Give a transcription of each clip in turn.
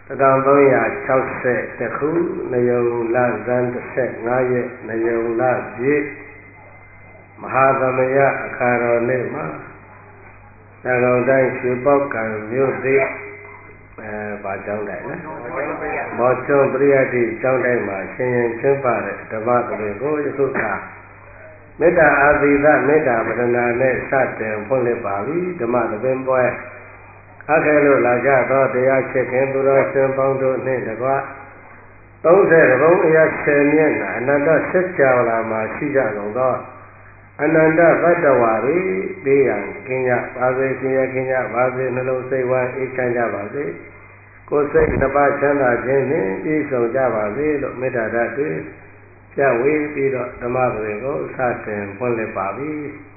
1360ခုနယုံလဇန်15ရက်နယုံလပြည့်မဟာသမယအခါတော်နေ့မှာသံဃာတိုင်းရွှေပေါက်ကံမြို့သိဘာကြောင်းတိုင်းလဲမော်ချုံပရိယတိကျောင်းတိုင်းမှာရှင်ရင်ကျင်းပတဲ့ဓမ္မသဘင်ကိုယခုကမေတ္တာအာသီသမေတ္တာပဒနာနဲ့စတင်ဖွင့်လှစ်ပါပြီဓမ္မသဘင်ပွဲအခက်လို့လာကြသောတရားချစ်ခင်သူတော်ရှင်ပေါင်းတို့နှင့်တကွ30ဘုံအရာ10မျက်နှာအနန္တဆက်ကြလာမှာရှိကြကုန်သောအနန္တသတ္တဝါတွေဘေးရန်ကင်းကြပါစေရှင်ရကင်းကြပါစေနှလုံးစိတ်ဝမ်းအေးချမ်းကြပါစေကိုယ်စိတ်နှစ်ပါးချမ်းသာခြင်းနှင့်ပြည့်စုံကြပါစေလို့မေတ္တာဓာတ်တွေပြဝေပြီးတော့ဓမ္မပင်ကိုစတင်ဖွင့်လှစ်ပါပြီ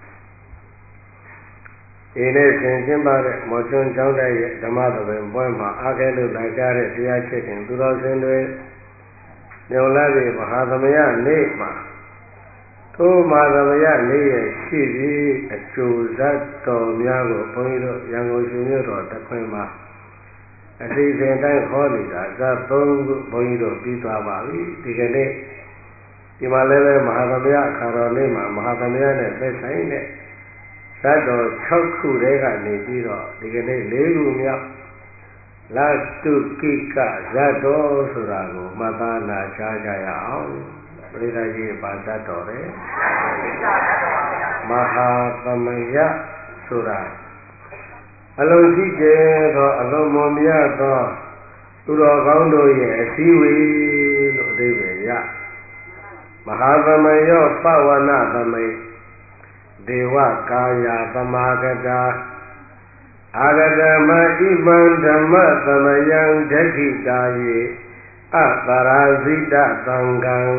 ဒီနေ့သင်ကျင်းပတဲ့မော်ချွန်းကျောင်းတိုက်ရဲ့ဓမ္မသဘင်ပွဲမှာအားကဲလို့လာကြတဲ့တရားချစ်ခင်သူတော်စင်တွေညုံလာပြီမဟာသမယနေ့မှာထိုမဟာသမယနေ့ရဲ့ရှိပြီးအကျိုးဇတ်တော်များကိုဘုန်းကြီးတို့ရန်ကုန်ရှင်မြို့တော်တခွင်မှာအစီအစဉ်တိုင်းဟောနေတာဇတ်3ခုဘုန်းကြီးတို့ပြီးသွားပါပြီဒီကနေ့ဒီမှာလည်းပဲမဟာသမယအခါတော်နေ့မှာမဟာသမယနဲ့သက်ဆိုင်တဲ့ဇတ်တော်6ခုတည်းကနေပြီးတော့ဒီကနေ့4ခုမြောက်လတုကိကဇတ်တော်ဆိုတာကိုမှတ်သားနာကြားကြရအောင်ပရိသတ်ကြီးပါဇတ်တော်တယ်မဟာသမယဆိုတာအလုံးကြီးကျယ်သောအလုံးမွန်မြတ်သောသူတော်ကောင်းတို့ရဲ့အစည်းအဝေးလို့အဓိပ္ပာယ်ရမဟာသမယောပဝနာသမိတ်ဒေဝကာယသမာဂတာအာဂတမဣမံဓမ္မသမယံဒက္ခိတာယေအပရာဇိတသံဃံ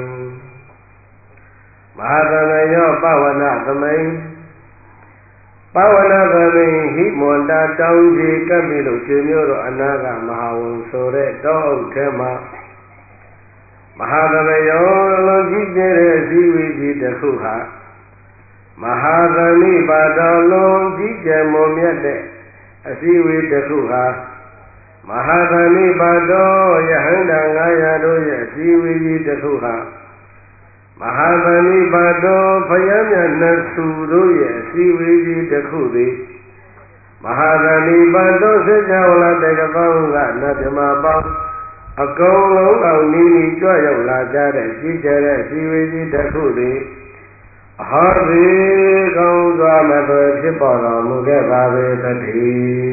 မဟာသမယောပဝနာသမိတ်ပဝနာသမိတ်ဟိမွန်တာတောင်းကြီးကပ်ပြီးလို့ရှင်မျိုးတို့အနာကမဟာဝံဆိုတဲ့တောအုပ်ထဲမှာမဟာသမယောလုံးကြီးကျယ်တဲ့အစည်းအဝေးကြီးတစ်ခုဟာမဟာသမိပါတော်လုံးကြီးကျယ်မွန်မြတ်တဲ့အစည်းအဝေးတစ်ခုဟာမဟာသမိပါတော်ယဟန္တာ900တို့ရဲ့အစည်းအဝေးကြီးတစ်ခုဟာမဟာသမိပါတော်ဘုရားမြတ်နှစ်ဆူတို့ရဲ့အစည်းအဝေးကြီးတစ်ခုသည်မဟာသမိပါတော်စေကြဝဠာတကပောင်းကနတ်မြမပေါင်းအကုန်လုံးအောင်နီးနီးကြွရောက်လာကြတဲ့ကြီးကျယ်တဲ့အစည်းအဝေးကြီးတစ်ခုသည်အဟောဒီကောင်းစွာမသွေဖြစ်ပေါ်တော်မူခဲ့ပါပေသတည်း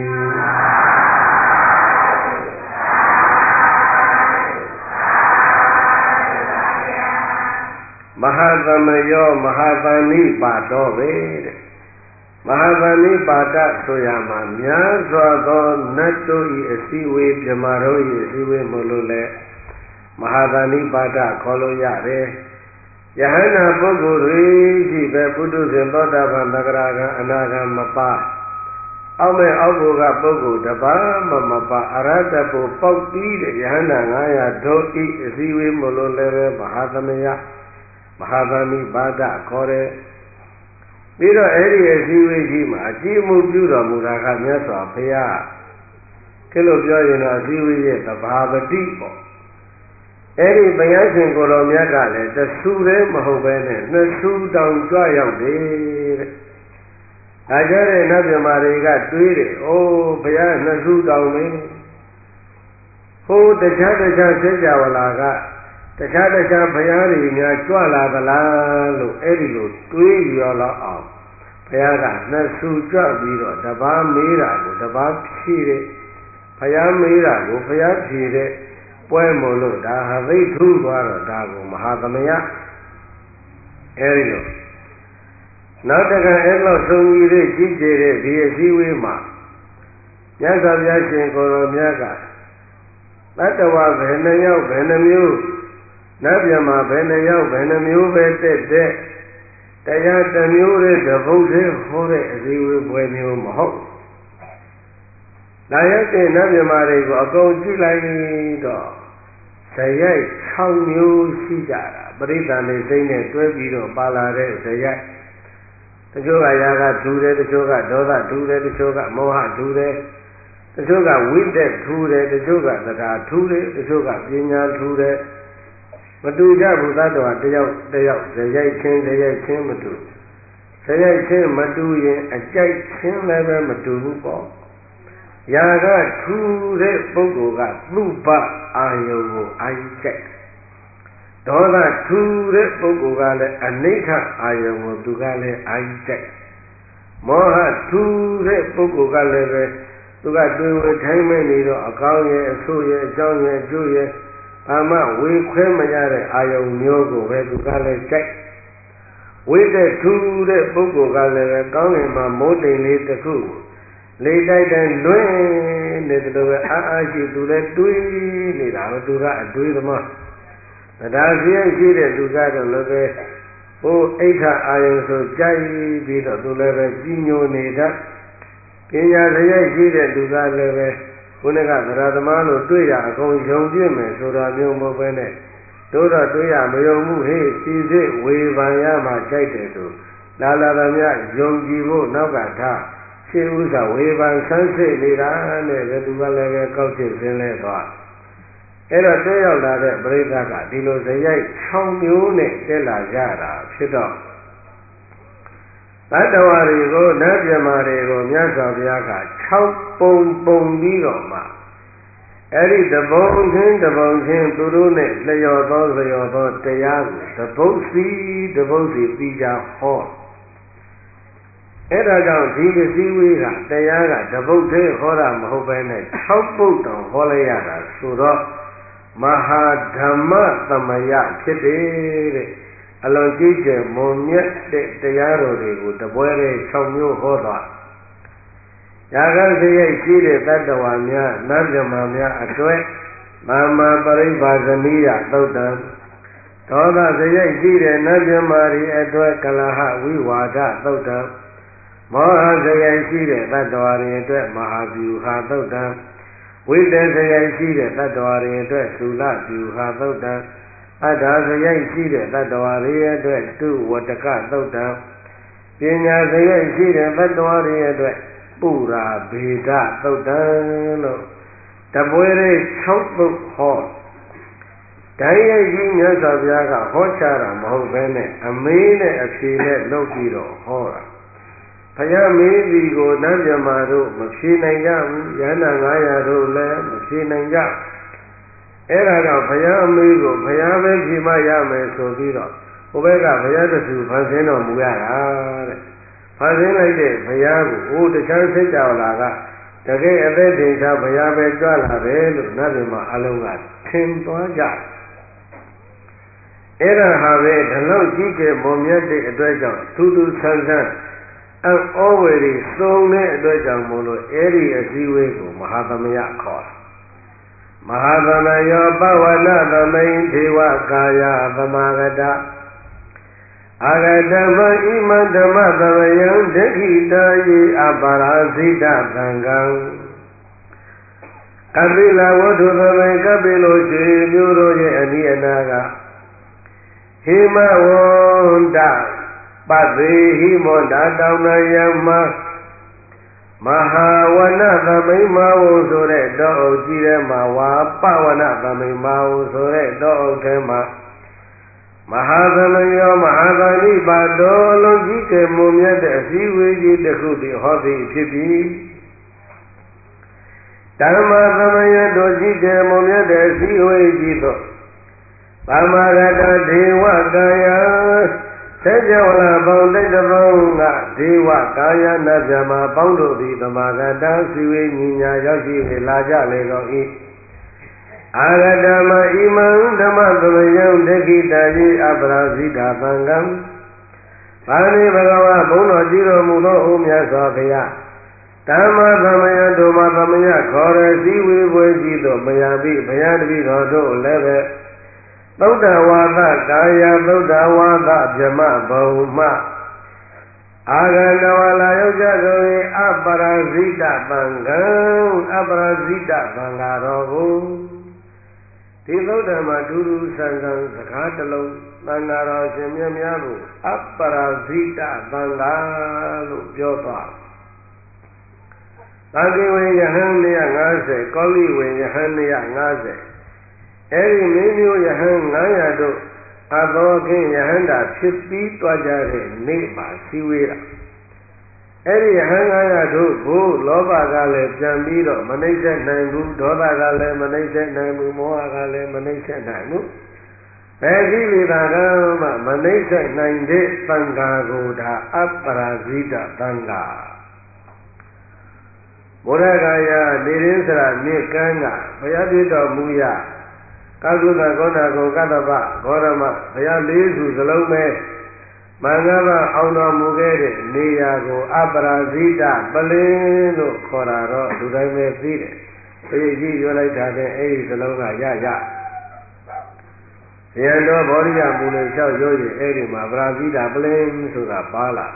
မဟာသမယောမဟာသနိပါတော်ပဲတဲ့မဟာသနိပါဒဆိုရမှာများစွာသောနတ်တို့၏အစည်းအဝေးမြမတို့၏အစည်းအဝေးမို့လို့လဲမဟာသနိပါဒခေါ်လို့ရတယ်ယဟန္တာပုဂ္ဂိုလ်တွေရှိပဲပုထုဇဉ်သောတာပန်သဂရကအနာဂံမပါအောက်မဲ့အောက်ဘုကပုဂ္ဂိုလ်တပါးမပါအရဟတပုပေါက်ပြီးတဲ့ယဟန္တာ900တို့ဤအစည်းအဝေးမို့လို့လည်းပဲမဟာသမယမဟာသနိပါဒခေါ်တယ်ပြီးတော့အဲ့ဒီအစည်းအဝေးကြီးမှာအကြည့်မှုပြုတော်မူတာကမြတ်စွာဘုရားဒီလိုပြောရင်တော့အစည်းအဝေးရဲ့သဘာဝတိပေါ့အဲ့ဒီဘုရားရှင်ကိုယ်တော်မြတ်ကလည်းတဆူတည်းမဟုတ်ပဲနဲ့နှစ်ဆူတောင်ကြွရောက်တယ်တဲ့။ဒါကြတဲ့နတ်မြမာတွေကတွေးတယ်။အိုးဘုရားနှစ်ဆူတောင်ပဲ။ဟိုတခြားစေကြဝဠာကတခြားဘုရားတွေများကြွလာသလားလို့အဲ့ဒီလိုတွေးရောတော့အောင်ဘုရားကနှစ်ဆူကြွပြီးတော့တပါးမေးတာကိုတပါးဖြေတယ်။ဘုရားမေးတာကိုဘုရားဖြေတဲ့ပွဲမို့လို့ဒါဟာသိထူးသွားတော့ဒါကိုမဟာသမယအဲဒီလိုနောက်တကအဲ့လိုဆုံးကြီးလေးကြီးကျယ်တဲ့ဒီအစည်းအဝေးမှာမြတ်စွာဘုရားရှင်ကိုယ်တော်မြတ်ကတတ္တဝဘယ်နှယောက်ဘယ်နှမျိုးနတ်မြတ်မှာဘယ်နှယောက်ဘယ်နှမျိုးပဲတက်တရားတစ်မျိုးလေးတပုတ်သေးဟောတဲ့အစည်းအဝေးပွဲမျိုးမဟုတ်ဒါရတဲ့နတ်မြမာတွေကိုအကုန်ကြည့်လိုက်တော့ဇယိုက်6မျိုးရှိကြတာပရိသန္တိစိတ်နဲ့တွဲပြီးတော့ပါလာတဲ့ဇယိုက်တချို့ကရာဂထူတယ်တချို့ကဒေါသထူတယ်တချို့ကမောဟထူတယ်တတချို့ကဝိတက်ထူတယ်တချို့ကသဒ္ဓါထူတယ်တချို့ကပညာထူတယ်မတူကြဘူးသတ္တဝါတယောက်ဇယိုက်ချင်းမတူဇယိုက်ချင်းမတူရင်အကြိုက်ချင်းလည်းပဲမတူဘူးပေါ့ယာကထူတဲ့ပုဂ္ဂိုလ်ကသူ့ဘအာယုံကိုအာယုကြိုက်ဒေါသထူတဲ့ပုဂ္ဂိုလ်ကလည်းအနိဋ္ဌအာယုံကိုသူကလည်းအာယုကြိုက်မောဟထူတဲ့ပုဂ္ဂိုလ်ကလည်းပဲသူကတွေ့ဝေထိုင်းမဲ့နေတော့အကောင်းရဲ့အဆိုးရဲ့အကြောင်းရဲ့အကျိုးရဲ့ဘာမှဝေခွဲမရတဲ့အာယုံမျိုးကိုပဲသူကလည်းကြိုက်ဝိတက်ထူတဲ့ပုဂ္ဂိုလ်ကလည်းပဲကောင်းကင်မှာမိုးတိမ်လေးတစ်ခုလေတိုက်တိုင်းလွင်နေတယ်လို့ပဲအာရှိသူလည်းတွေးနေတာပဲသူကအတွေးသမားတရားစည်းရှိတဲ့သူကတော့လည်းပဲဟိုအိဋ္ဌအာယုံဆိုကြိုက်ပြီးတော့သူလည်းပဲကြီးညိုနေတတ်ပညာစရိုက်ရှိတဲ့သူကလည်းပဲခုနကသရသမားလို့တွေ့ရအကုန်ယုံပြည့်မယ်ဆိုတာမျိုးမဟုတ်ပဲနဲ့တို့တော့တွေ့ရမယုံမှုဟေ့စီစစ်ဝေဖန်ရမှကြိုက်တယ်ဆိုလာသမျှယုံကြည်ဖို့နောက်ကထားရှင်းဥစ္စာဝေဖန်ဆန်းစစ်နေတာနဲ့ဘယ်သူကလည်းပဲကောက်ချစ်စင်းလဲသွားအဲ့တော့တွေ့ရောက်လာတဲ့ပရိသတ်ကဒီလိုဇယိုက်6မျိုးနဲ့တက်လာကြတာဖြစ်တော့တတ္တဝါတွေကိုနတ်ပြမာတွေကိုမြတ်စွာဘုရားက6ပုံပြီးတော့မှအဲ့ဒီတပုံချင်းသူတို့နဲ့လျော်သောတရားကိုတပုတ်စီပြီးကြဟောအဲ့ဒါကြောင့်ဒီအစည်းအဝေးကတရားကတပုတ်သေးဟောတာမဟုတ်ပဲနဲ့6ပုတ်တောင်ဟောလိုက်ရတာဆိုတော့မဟာဓမ္မသမယဖြစ်တယ်တဲ့အလွန်ကြီးကျယ်မွန်မြတ်တဲ့တရားတော်တွေကိုတပွဲတည်း6မျိုးဟောသွားယာကစရိတ်ရှိတဲ့တတ္တဝါများနတ်မြမာများအတွက်မာမပရိပါဇနိယသုတ်တံဒေါသစရိတ်ရှိတဲ့နတ်မြမာတွေအတွက်ကလဟဝိဝါဒသုတ်တံမောဟစရိတ်ရှိတဲ့တတ္တဝါတွေအတွက်မဟာဗျူဟာသုတ်တံဝိတ္တစရိတ်ရှိတဲ့တတ္တဝါတွေအတွက်သုလဗျူဟာသုတ်တံအတ္တစရိတ်ရှိတဲ့တတ္တဝါတွေအတွက်တုဝတ္တကသုတ်တံပညာစရိတ်ရှိတဲ့တတ္တဝါတွေအတွက်ပုရာဗေဒသုတ်တံလို့တပွဲလေး6ပုဒ်ဟောတိုင်းရဲ့ကြီးမြတ်စွာဘုရားကဟောချတာမဟုတ်ဘဲနဲ့အမေးနဲ့အဖြေနဲ့လုပ်ပြီးတော့ဟောတာဘုရားမေးစီကိုနတ်မြမာတို့မဖြေနိုင်ကြဘူးယန္တာ900တို့လည်းမဖြေနိုင်ကြအဲ့ဒါကြောင့်ဘုရားအမေးကိုဘုရားပဲဖြေမှရမယ်ဆိုပြီးတော့ဟိုဘက်ကဘုရားတဆူဖန်ဆင်းတော်မူရတာတဲ့ဖန်ဆင်းလိုက်တဲ့ဘုရားကိုတခြားစိတ်ကြောလာကတကယ်အသက်ထင်ရှားဘုရားပဲကြွလာတယ်လို့နတ်မြမာအလုံးကထင်သွားကြအဲ့ဒါဟာပဲဒီလောက်ကြီးကျယ်မွန်မြတ်တဲ့အတွက်ကြောင့်ထူးထူးဆန်းဆန်းအဩဝေရီသုံးတဲ့အတွက်ကြောင့်မို့လို့အဲ့ဒီအစည်းအဝေးကိုမဟာသမယခေါ်တာမဟာသမယောပဝနာသမိန်ဒေဝကာယသမာဂတအာဂတမဣမဓမ္မသမယံဒက္ခိတာယေအပရာဇိတသံဃံကပိလဝတ္ထုသမိန်ကပိလိုရှိမျိုးတို့ရဲ့အနိအနာကဟိမဝန္တပသေဟိမောတာတောင်းနာယမမဟာဝနသမိန်မဝုဆိုတဲ့တောအုပ်ကြီးထဲမှာဝါပဝနသမိန်မဝုဆိုတဲ့တောအုပ်ထဲမှာမဟာသမယောမဟာသဏိပါတော်လုံးကြီးကဲမွန်မြတ်တဲ့အစည်းအဝေးကြီးတစ်ခုသည်ဟောသည်ဖြစ်ပြီးဓမ္မသမယတို့ကြီးကဲမွန်မြတ်တဲ့အစည်းအဝေးကြီးသို့ဗမာရတဒေဝကာယသေကြဝလာပေါင်းတိတ်တပေါင်းကဒေဝကာယနာပြမပေါင်းတို့သည်သမာဂတစီဝေညီညာရောက်ရှိလာကြလေကုန်၏အာဂတမဣမံဓမ္မသမယံဒက္ခိတယေအပရာဇိတာသံဃံဘာနိဘဂဝါဘုန်းတော်ကြည်တော်မူသောအိုမြတ်စွာဘုရားဓမ္မသမယတို့မှာသမယခေါ်ရစည်းဝေးပွဲကြီးတို့မယပိဘုရားတပည့်တော်တို့လည်းပဲသုဒ္ဓဝါဒကာယသုဒ္ဓဝါဒဗြဟ္မဘုံမှအာဂန္တဝလာယောက်ျားတို့၏အပရာဇိတသံဃံအပရာဇိတသံဃာတော်ကိုဒီသုဒ္ဓမှာဒူဒူဆန်ဆန်စကားတစ်လုံးသံဃာတော်ရှင်မြတ်များကိုအပရာဇိတသံဃာလို့ပြောသွားသသာကိဝေယဟန်250ကောလိဝေယဟန်250အဲ့ဒီမင်းမျိုးယဟန်900တို့အသောကင်းယဟန္တာဖြစ်ပြီးတွားကြတဲ့နေ့မှာစီဝေးတာအဲ့ဒီယဟန်900တို့ကိုလောဘကလည်းပြန်ပြီးတော့မနှိမ့်ဆက်နိုင်ဘူးဒေါသကလည်းမနှိမ့်ဆက်နိုင်ဘူးမောဟကလည်းမနှိမ့်ဆက်နိုင်ဘူးဘယ်ကိလေသာကမှမနှိမ့်ဆက်နိုင်တဲ့သံဃာကိုဒါအပ္ပရာဇိတသံဃာဘုရားကာယနေရင်းစရာမြစ်ကမ်းကဘုရားပြတော်မူရကာကုသကောဏဂုံကတ္တပဂေါရမဘုရားလေးစုစလုံးပဲမင်္ဂလာအောင်တော်မူခဲ့တဲ့နေရာကိုအပ္ပရာဇိတပလင်းလို့ခေါ်တာတော့လူတိုင်းပဲသိတယ်။ပြည့်ကြီးရွလိုက်တာတဲ့အဲ့ဒီစလုံးကရရ။ရန်တော်ဘောရိယမူလို့လျှောက်ရွရင်အဲ့ဒီမှာပရာဇိတပလင်းဆိုတာပါလာ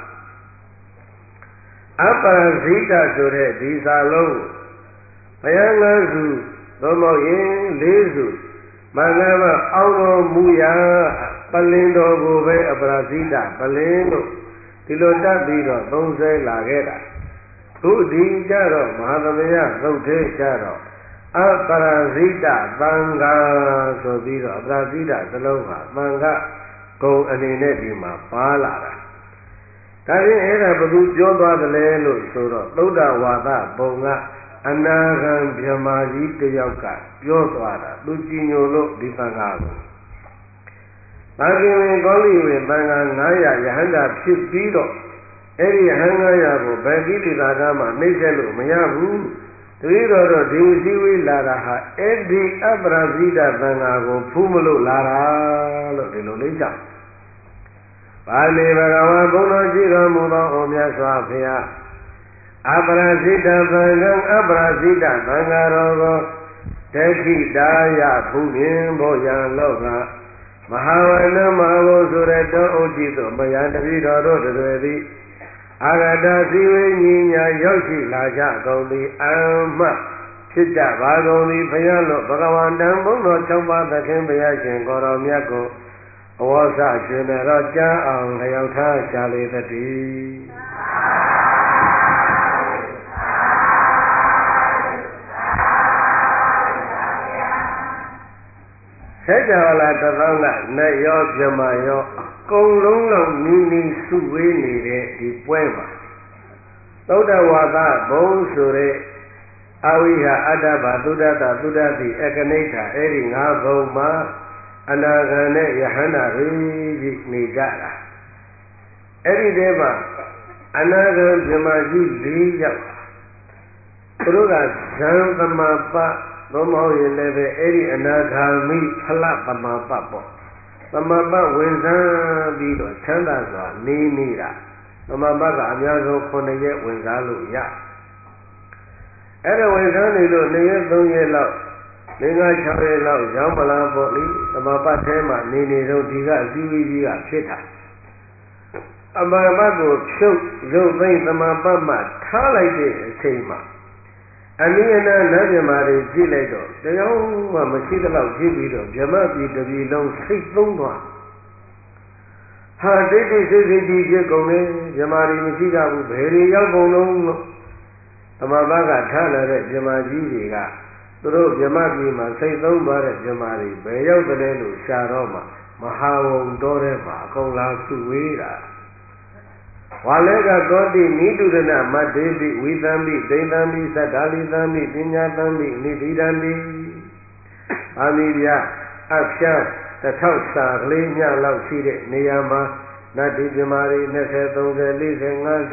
။အပ္ပရာဇိတဆိုတဲ့ဒီစာလုံးဘုရားငါးစုသို့မဟုတ်ရင်လေးစုမင်္ဂလာအောင်တော်မူရာပလင်တော်ကိုပဲအပရာဇိတပလင်လို့ဒီလိုတတ်ပြီးတော့သုံးဆဲလာခဲ့တာခုဒီကြတော့မဟာသမယသုတ်သေးကြတော့အပရာဇိတသံဃာဆိုပြီးတော့အပရာဇိတသလုံးဟာသံဃာဂုံအနေနဲ့ဒီမှာပါလာတာဒါပြင်အဲ့ဒါဘယ်သူပြောသွားသလဲလို့ဆိုတော့သုဒ္ဓဝါဒဘုံကအနာဂံဗြဟ္မာကြီးတယောက်ကပြောသွားတာသူကြည်ညိုလို့ဒီသံဃာကိုသာကိဝေကောလိဝေသံဃာ900ယဟန္တာဖြစ်ပြီးတော့အဲ့ဒီယဟန်900ကိုဘယ်ကိလေသာကမှနှိမ့်ဆက်လို့မရဘူးတတိတော်တော့ဒီစည်းဝေးလာတာဟာအဲ့ဒီအပ္ပရာဇိတသံဃာကိုဖူးမလို့လာတာလို့ဒီလိုလေးကြောင့်ပါဠိဘဂဝါဘုန်းတော်ရှိတော်မူသောဩမြတ်စွာဘုရားအပ္ပရာဇိတသံဃံအပ္ပရာဇိတသံဃာတော်ကိုဒက္ခိတာယဖူးမြင်ဘောရန်လောကမဟာဝနမဟာဘုဆိုတဲ့တောအုပ်ကြီးသို့မယံတပိတော်တို့တွေသည်အာဂတစီဝိညာဉ်ညာရောက်ရှိလာကြကုန်သည်အမှဖြစ်ကြပါကုန်သည်ဘုရားလို့ဘဂဝန္တံဘုန်းတော်၆ပါးသခင်ဘုရားရှင်ကိုတော်မြတ်ကိုအဝေါစရှင်တော်ကြားအောင်လျောက်ထားရှာလေတည်းဆက်ကြလာတသောကနဲ့ရောပြမရောအကုန်လုံးလောက်နီးနီးစုဝေးနေတဲ့ဒီပွဲမှာသုဒ္ဓဝါဒဘုံဆိုတဲ့အဝိဟာအတ္တဘာသုဒ္ဓတသုဒ္ဓတိအကနိဋ္ဌအဲ့ဒီ၅ဘုံမှာအနာဂံနဲ့ယဟန္တာတွေကြီးနေကြတာအဲ့ဒီတည်းမှာအနာဂံပြမကြီး၄ယောက်သူတို့ကဇံသမပသို့မဟုတ်ရင်လည်းပဲအဲ့ဒီအနာဂါမိဖလသမပပေါ့သမပဝင်စားပြီးတော့ချမ်းသာစွာနေနေတာသမပကအများဆုံး9ရက်ဝင်စားလို့ရအဲ့ဒါဝင်စားနေလို့2ရက်3ရက်လောက်5 6ရက်လောက်ရောက်မလားပေါ့လေသမပထဲမှာနေတော့ဒီကအစည်းအဝေးကြီးကဖြစ်တာအမမကိုဖြုတ်ရုပ်သိမ်းသမပမှထားလိုက်တဲ့အချိန်မှာအနိယနာနတ်မြမာတွေကြည့်လိုက်တော့တရားမှမရှိသလောက်ကြည့်ပြီးတော့ဗြဟ္မပြည်တစ်ပြည်လုံးစိတ်သုံးသွားဟာတိတ်တိတ်ဆိတ်ဆိတ်ကြီးဖြစ်ကုန်တယ်ဗြဟ္မာတွေမရှိကြဘူးဘယ်တွေရောက်ကုန်လုံးလို့သမဘကထားလာတဲ့ဗြဟ္မာကြီးတွေကသူတို့ဗြဟ္မပြည်မှာစိတ်သုံးသွားတဲ့ဗြဟ္မာတွေဘယ်ရောက်တယ်လို့ရှာတော့မှမဟာဝုံတော်ထဲမှာအကုန်လာစုဝေးတာဝါလေကကောတိနိတုရဏမတ္တေတိဝိသံမိဒိဋ္ဌံမိသတ္တာလိသံမိပညာသံမိနိတိရံတိအာမိဗျာအဖြာတစ်ထောက်စာကလေးညလောက်ရှိတဲ့နေရာမှာနတ္တိပြမာတွေ20 30 40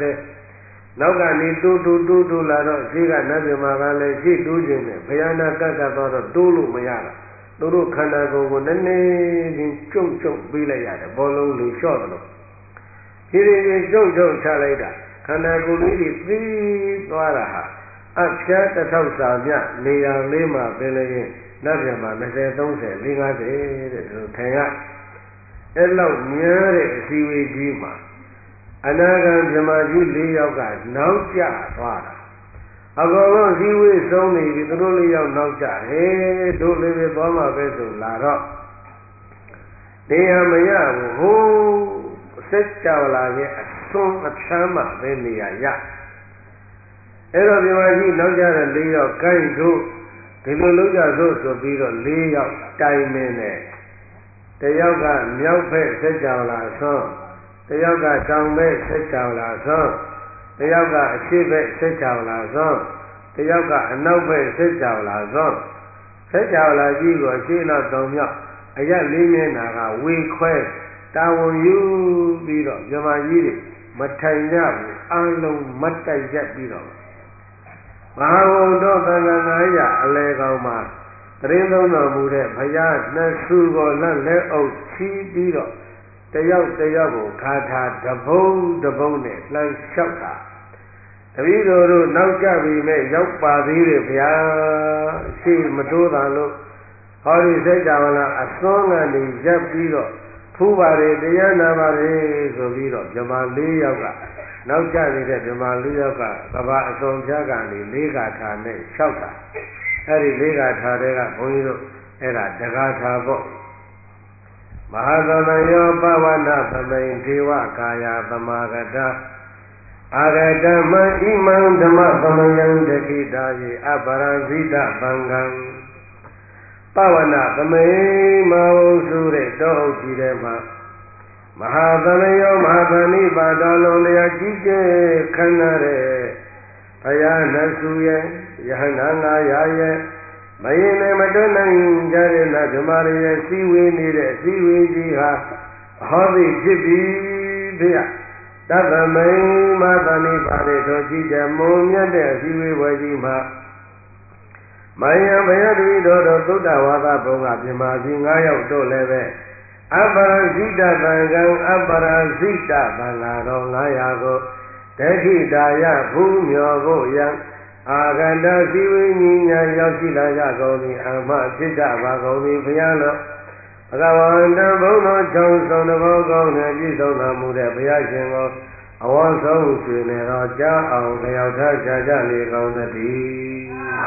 50နောက်ကနေတူလာတော့ရှိကနတ်ပြမာကလည်းရှိတူးခြင်းနဲ့ဘုရားနာကတ်တော့တိုးလို့မရတာသူတို့ခန္ဓာကိုယ်ကိုနည်းနည်းချင်းကျုပ်ပေးလိုက်ရတယ်ဘောလုံးလေးလျှော့တယ်လို့ဒီရင်ကျုပ်ချလိုက်တာခန္ဓာကိုယ်လေးတွေသိသွားတာဟာအဖြာတစ်ထောက်စာမြနေရာလေးမှာပင်လည်းနတ်ပြမာ20 30 40 50တဲ့ဒီလိုထိုင်ရအဲ့လောက်များတဲ့အစည်းအဝေးကြီးမှာအနာဂံဗြဟ္မာကြီး၄ယောက်ကနောက်ကျသွားတာအကောင်လုံးစည်းဝေးဆုံးနေပြီသူတို့၄ယောက်နောက်ကျဟဲ့တို့လေးပဲသွားမှာပဲဆိုလာတော့နေရာမရဘူးဟိုးစက်ကြလာရဲ့အစွန်းအချမ်းမှပဲနေရာရအဲ့တော့ဒီမှာကြီးနောက်ကြတဲ့၄ယောက်ကိုင်းတို့ဒီလိုလုပ်ကြဆိုပြီးတော့၄ယောက်တိုင်မင်းနဲ့တယောက်ကမြောက်ဖက်ဆက်ကြောင်လာဆုံးတယောက်ကတောင်ဘက်ဆက်ကြောင်လာဆုံးတယောက်ကအရှေ့ဘက်ဆက်ကြောင်လာဆုံးတယောက်ကအနောက်ဘက်ဆက်ကြောင်လာဆုံးဆက်ကြောင်လာကြီးကိုအရှေ့နောက်တုံမြောက်အရက်လေးမျက်နှာကဝေခွဲတာဝန်ယူပြီးတော့မြမကြီးတွေမထိုင်ကြဘူးအလုံးမတ်တိုက်ရက်ပြီးတော့မဟာဘုံတော်သံဃာ900အလဲကောင်းမှာတရင်သုံးတော်မူတဲ့ဘုရားနှစ်ဆူကိုလက်အုပ်ချီးပြီးတော့တယောက်ကိုခါထားတပုံနဲ့လှမ်းလျှောက်တာတပည့်တော်တို့နောက်ကြပြီမဲ့ရောက်ပါသေးတယ်ဗျာရှိမတိုးတာလို့ဟောဒီစိတ်ကြဝဠာအစွန်းကနေရပ်ပြီးတော့ဖူးပါလေတရားနာပါလေဆိုပြီးတော့မြမ၄ယောက်ကနောက်ကျနေတဲ့မြမ၄ယောက်ကကဘာအစွန်ပြားကနေ၄ဂါထာနဲ့လျှောက်တာအဲ့ဒီ၄ဂါထာတွေကဘုန်းကြီးတို့အဲ့ဒါတဂါထာပေါ့မဟာသမယောပဝနာသမိန်ဒေဝကာယသမာဂတအာရတမဣမံဓမ္မသမယံတခိတာယေအပရဇိတသံဃံပဝနာသမိန်မဟုတ်ဆိုတဲ့တောအုပ်ကြီးထဲမှာမဟာသမယောမဟာသဏိပါတော်လုံးလျာကြီးကျယ်ခမ်းနားတဲ့ဘုရားနတ်စုရဲ့ယဟနာ900ရဲ့မရင်နဲ့မတွန်းနိုင်ကြတဲ့နတ်ဓမ္မတွေရဲ့စီဝေးနေတဲ့စီဝေးကြီးဟာဟောသည်ဖြစ်ပြီးဖေယတသမိန်မသဏိပါတဲ့တော်ကြီးတဲ့မုံမြတ်တဲ့စီဝေးဝဲကြီးမှာမယံဘယတဝိတော်တို့သုဒ္ဓဝါဒဘုံကပြမကြီး9ယောက်တို့လည်းပဲအပရဇိတသံဃံအပရဇိတသံဃာတော်900ကိုဒဋ္ဌိတာယဘုမြော်ဖို့ယံအာဂန္တစီဝိညာဉ်ညာရောက်ရှိလာကြကုန်သည်အမဖြစ်ကြပါကုန်သည်ဘုရားတော်ဘဂဝန္တဘုံတော်ချောင်းစုံတဘောကောင်းနဲ့ပြည့်စုံတော်မူတဲ့ဘုရားရှင်ကိုအဝါဆုံးဆွေနေတော်ကြားအောင်လျောက်ထားကြလေကောင်းသတည်း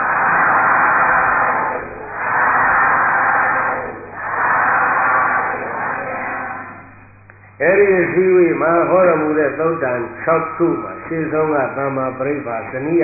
အဲ့ဒီအစည်းအဝေးမှာဟောတော်မူတဲ့သုတ်တန်6ခုမှာရှင်းဆုံးကသမ္မာပရိပါဇနိယ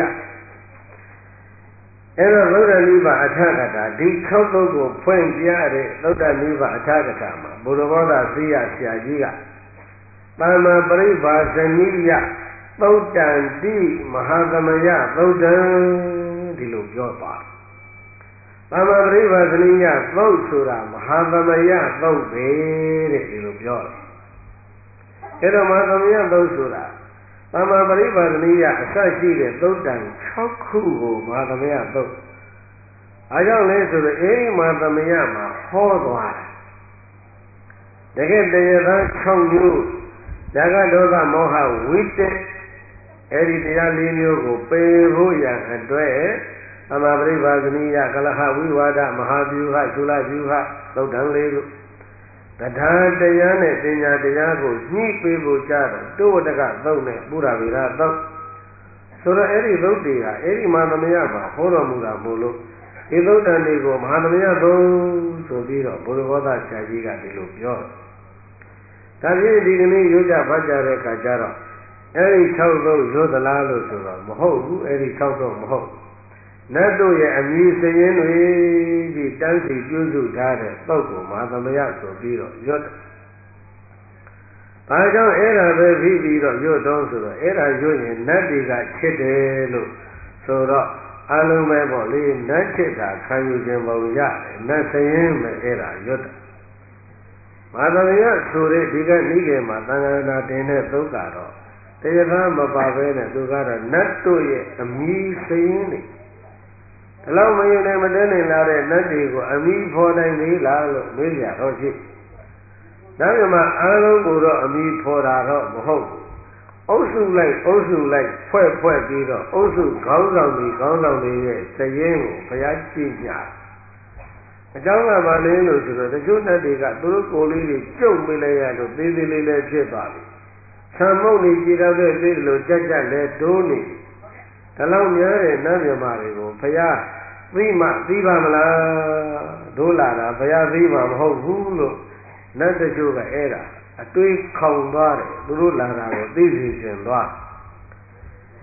အဲ့တော့သုဒ္ဓနိဗ္ဗာန်အထကထာဒီ6သုတ်ကိုဖွင့်ပြတဲ့သုဒ္ဓနိဗ္ဗာန်အထကထာမှာဘုရားဘောဓသိယဆရာကြီးကသမ္မာပရိပါဇနိယသုတ်တန်တိမဟာသမယသုတ်တံဒီလိုပြောသွားသမ္မာပရိပါဇနိယသုတ်ဆိုတာမဟာသမယသုတ်ပဲတဲ့ဒီလိုပြောတယ်အဲ့တော့မဟာသမယသုတ်ဆိုတာသမ္မာပရိပါဒနိယအစရှိတဲ့သုတ်တန်6ခုကိုမဟာသမယသုတ်အားကြောင့်လဲဆိုတော့အဲဒီမဟာသမယမှာဟောသွားတယ်တကယ်တရားသား6မျိုးဇာကဒေါသမောဟဝိတ္တအဲဒီတရား၄မျိုးကိုပယ်ဖို့ရန်အတွက်သမ္မာပရိပါဒနိယကလဟဝိဝါဒမဟာဗျူဟသုလဗျူဟသုတ်တန်၄ခုတရားတရားနဲ့ပညာတရားကိုညှိပေးဖို့ကြတယ်တောဝတ္တကသုတ်နဲ့ပုရဝေရသုတ်ဆိုတော့အဲ့ဒီသုတ်တွေကအဲ့ဒီမဟာသမယမှာဟောတော်မူတာမို့လို့ဒီသုတ်တန်တွေကိုမဟာသမယသုတ်ဆိုပြီးတော့ဘုရားဘောဓဆရာကြီးကဒီလိုပြောတယ်ဒါဖြင့်ဒီကနေ့ရွတ်ကြဖတ်ကြတဲ့အခါကျတော့အဲ့ဒီ6သုတ်ရွတ်သလားလို့ဆိုတော့မဟုတ်ဘူးအဲ့ဒီ6သုတ်မဟုတ်နတ်တို့ရဲ့အမည်စရင်းတွေဒီတန်းစီပြုစုထားတဲ့သုတ်ကိုမဟာသမယဆိုပြီးတော့ရွတ်တယ်။ဘာကြောင့်အဲ့ဒါပဲပြီးတော့ရွတ်တော့ဆိုတော့အဲ့ဒါရွတ်ရင်နတ်တွေကချစ်တယ်လို့ဆိုတော့အလုံးပဲပေါ့လေနတ်ချစ်တာခံယူခြင်းပုံရတယ်နတ်စရင်ပဲအဲ့ဒါရွတ်တယ်။မဟာသမယဆိုတဲ့ဒီကနိကေမှာသံဃာနာတင်တဲ့သုတ်ကတော့တရားသားမပါဘဲနဲ့သူကတော့နတ်တို့ရဲ့အမည်စရင်းတွေအလောက်မရင်နဲ့မတန်းနိုင်လာတဲ့နတ်တွေကိုအမိဖော်နိုင်သေးလားလို့မေးကြတော့ရှိ။ဒါပေမဲ့အားလုံးကိုတော့အမိဖော်တာတော့မဟုတ်ဘူး။အုပ်စုလိုက်ဖွဲ့ပြီးတော့အုပ်စုခေါင်းဆောင်တွေရဲ့စရင်ကိုဘုရားကြည့်ကြ။အကြောင်းကဘာလဲလို့ဆိုတော့တချို့နတ်တွေကသူတို့ကိုယ်လေးတွေကျုပ်ပေးလိုက်ရလို့သေးသေးလေးလေးဖြစ်သွားပြီ။ဆံမုတ်နေကြည့်တော့တဲ့သေးလို့ကြက်လဲတိုးနေဒါလောက်များတဲ့နတ်မြမာတွေကိုဘုရားသိပါမလားတို့လာတာဘုရားသိမှာမဟုတ်ဘူးလို့နတ်တချို့ကအဲ့ဒါအတွေးခေါင်သွားတယ်သူတို့လာတာကိုသိစေချင်သွား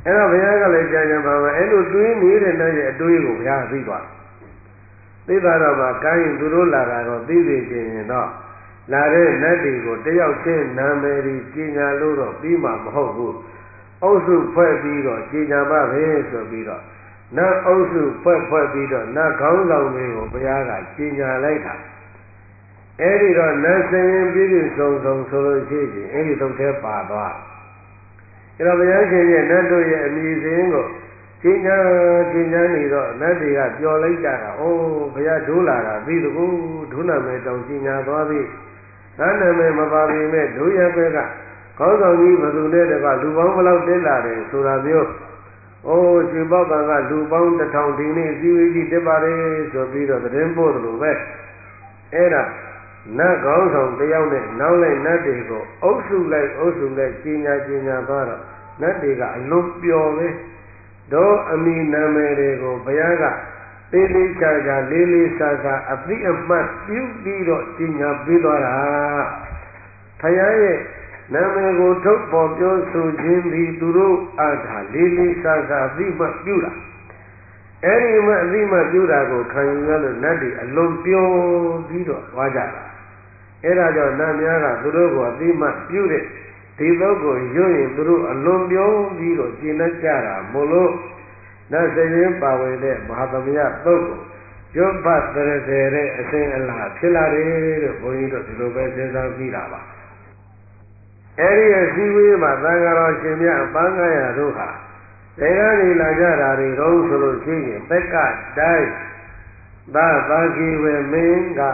အဲ့တော့ဘုရားကလည်းကြာကြာပါပါအဲ့လိုတွေးနေတဲ့နဲ့ရဲ့အတွေးကိုဘုရားသိသွားသိသွားတော့မှကိုင်းသူတို့လာတာတော့သိသိချင်းရင်တော့လာတဲ့နတ်တွေကိုတယောက်ချင်းနာမည်ကြီးကြီးညာလို့တော့ပြီးမှမဟုတ်ဘူးအုပ်စုဖွဲ့ပြီးတော့ကြီးညာပါပဲဆိုပြီးတော့နတ်အုပ်စုဖွဲ့ပြီးတော့နတ်ခေါင်းဆောင်တွေကိုဘုရားကကြီးညာလိုက်တာအဲ့ဒီတော့နတ်စင်ပြည့်ပြည့်စုံစုံဆိုလို့ရှိရင်အဲ့ဒီသုံးထဲပါသွားအဲ့တော့ဘုရားရှင်ရဲ့နတ်တို့ရဲ့အမည်စင်းကိုကြီးညာနေတော့နတ်တွေကပျော်လိုက်ကြတာအိုးဘုရားဒိုးလာတာပြီးတကူဒုနာမေတောင်ကြီးညာသွားပြီငါနာမည်မပါပေမဲ့ဒုရဘက်ကခေါင်းဆောင်ကြီးဘသူနဲ့တကလူပေါင်းဘလောက်တက်လာတယ်ဆိုတာမျိုးအိုးရှင်ပေါက်ကလူပေါင်း1000ဒီနေ့စီဝေးကြီးတက်ပါတယ်ဆိုပြီးတော့သတင်းပို့တယ်လို့ပဲအဲ့ဒါနတ်ကောင်းဆောင်တယောက်နဲ့နောက်လိုက်နတ်တွေကိုအုပ်စုလိုက်ကြီးညာသွားတော့နတ်တွေကအလွန်ပျော်ပဲတော့အမိနာမည်တွေကိုဘုရားကသေးသေးချာချာလေးလေးစားစားအသိအမှတ်ပြုပြီးတော့ကြီးညာပေးသွားတာဘုရားရဲ့နာမည်ကိုထုတ်ပေါ်ပြောဆိုခြင်းသည်သူတို့အားသာလေးလေးစားစားအသိမှတ်ပြုတာအဲ့ဒီမှာအသိမှတ်ပြုတာကိုခံယူရလို့နတ်တွေအလွန်ပျော်ပြီးတော့သွားကြတာအဲ့ဒါကြောင့်နတ်များကသူတို့ကိုအသိမှတ်ပြုတဲ့ဒီဘုတ်ကိုရွရင်သူတို့အလွန်ပျော်ပြီးတော့ကျင့်တတ်ကြတာမို့လို့နတ်စရင်ပါဝင်တဲ့မဟာသမယသုတ်ကိုရွတ်ပတ်တဲ့အစဉ်အလာဖြစ်လာတယ်လို့ဘုန်းကြီးတို့ဒီလိုပဲစဉ်းစားကြည့်တာပါအဲ့ဒီအစည်းအဝေးမှာသံဃာတော်ရှင်များအပန်း900တို့ဟာဒေဂရီလာကြတာတွေတော့ဆိုလို့ရှိရင်ပက်ကတိုင်းသာဂီဝေမင်းက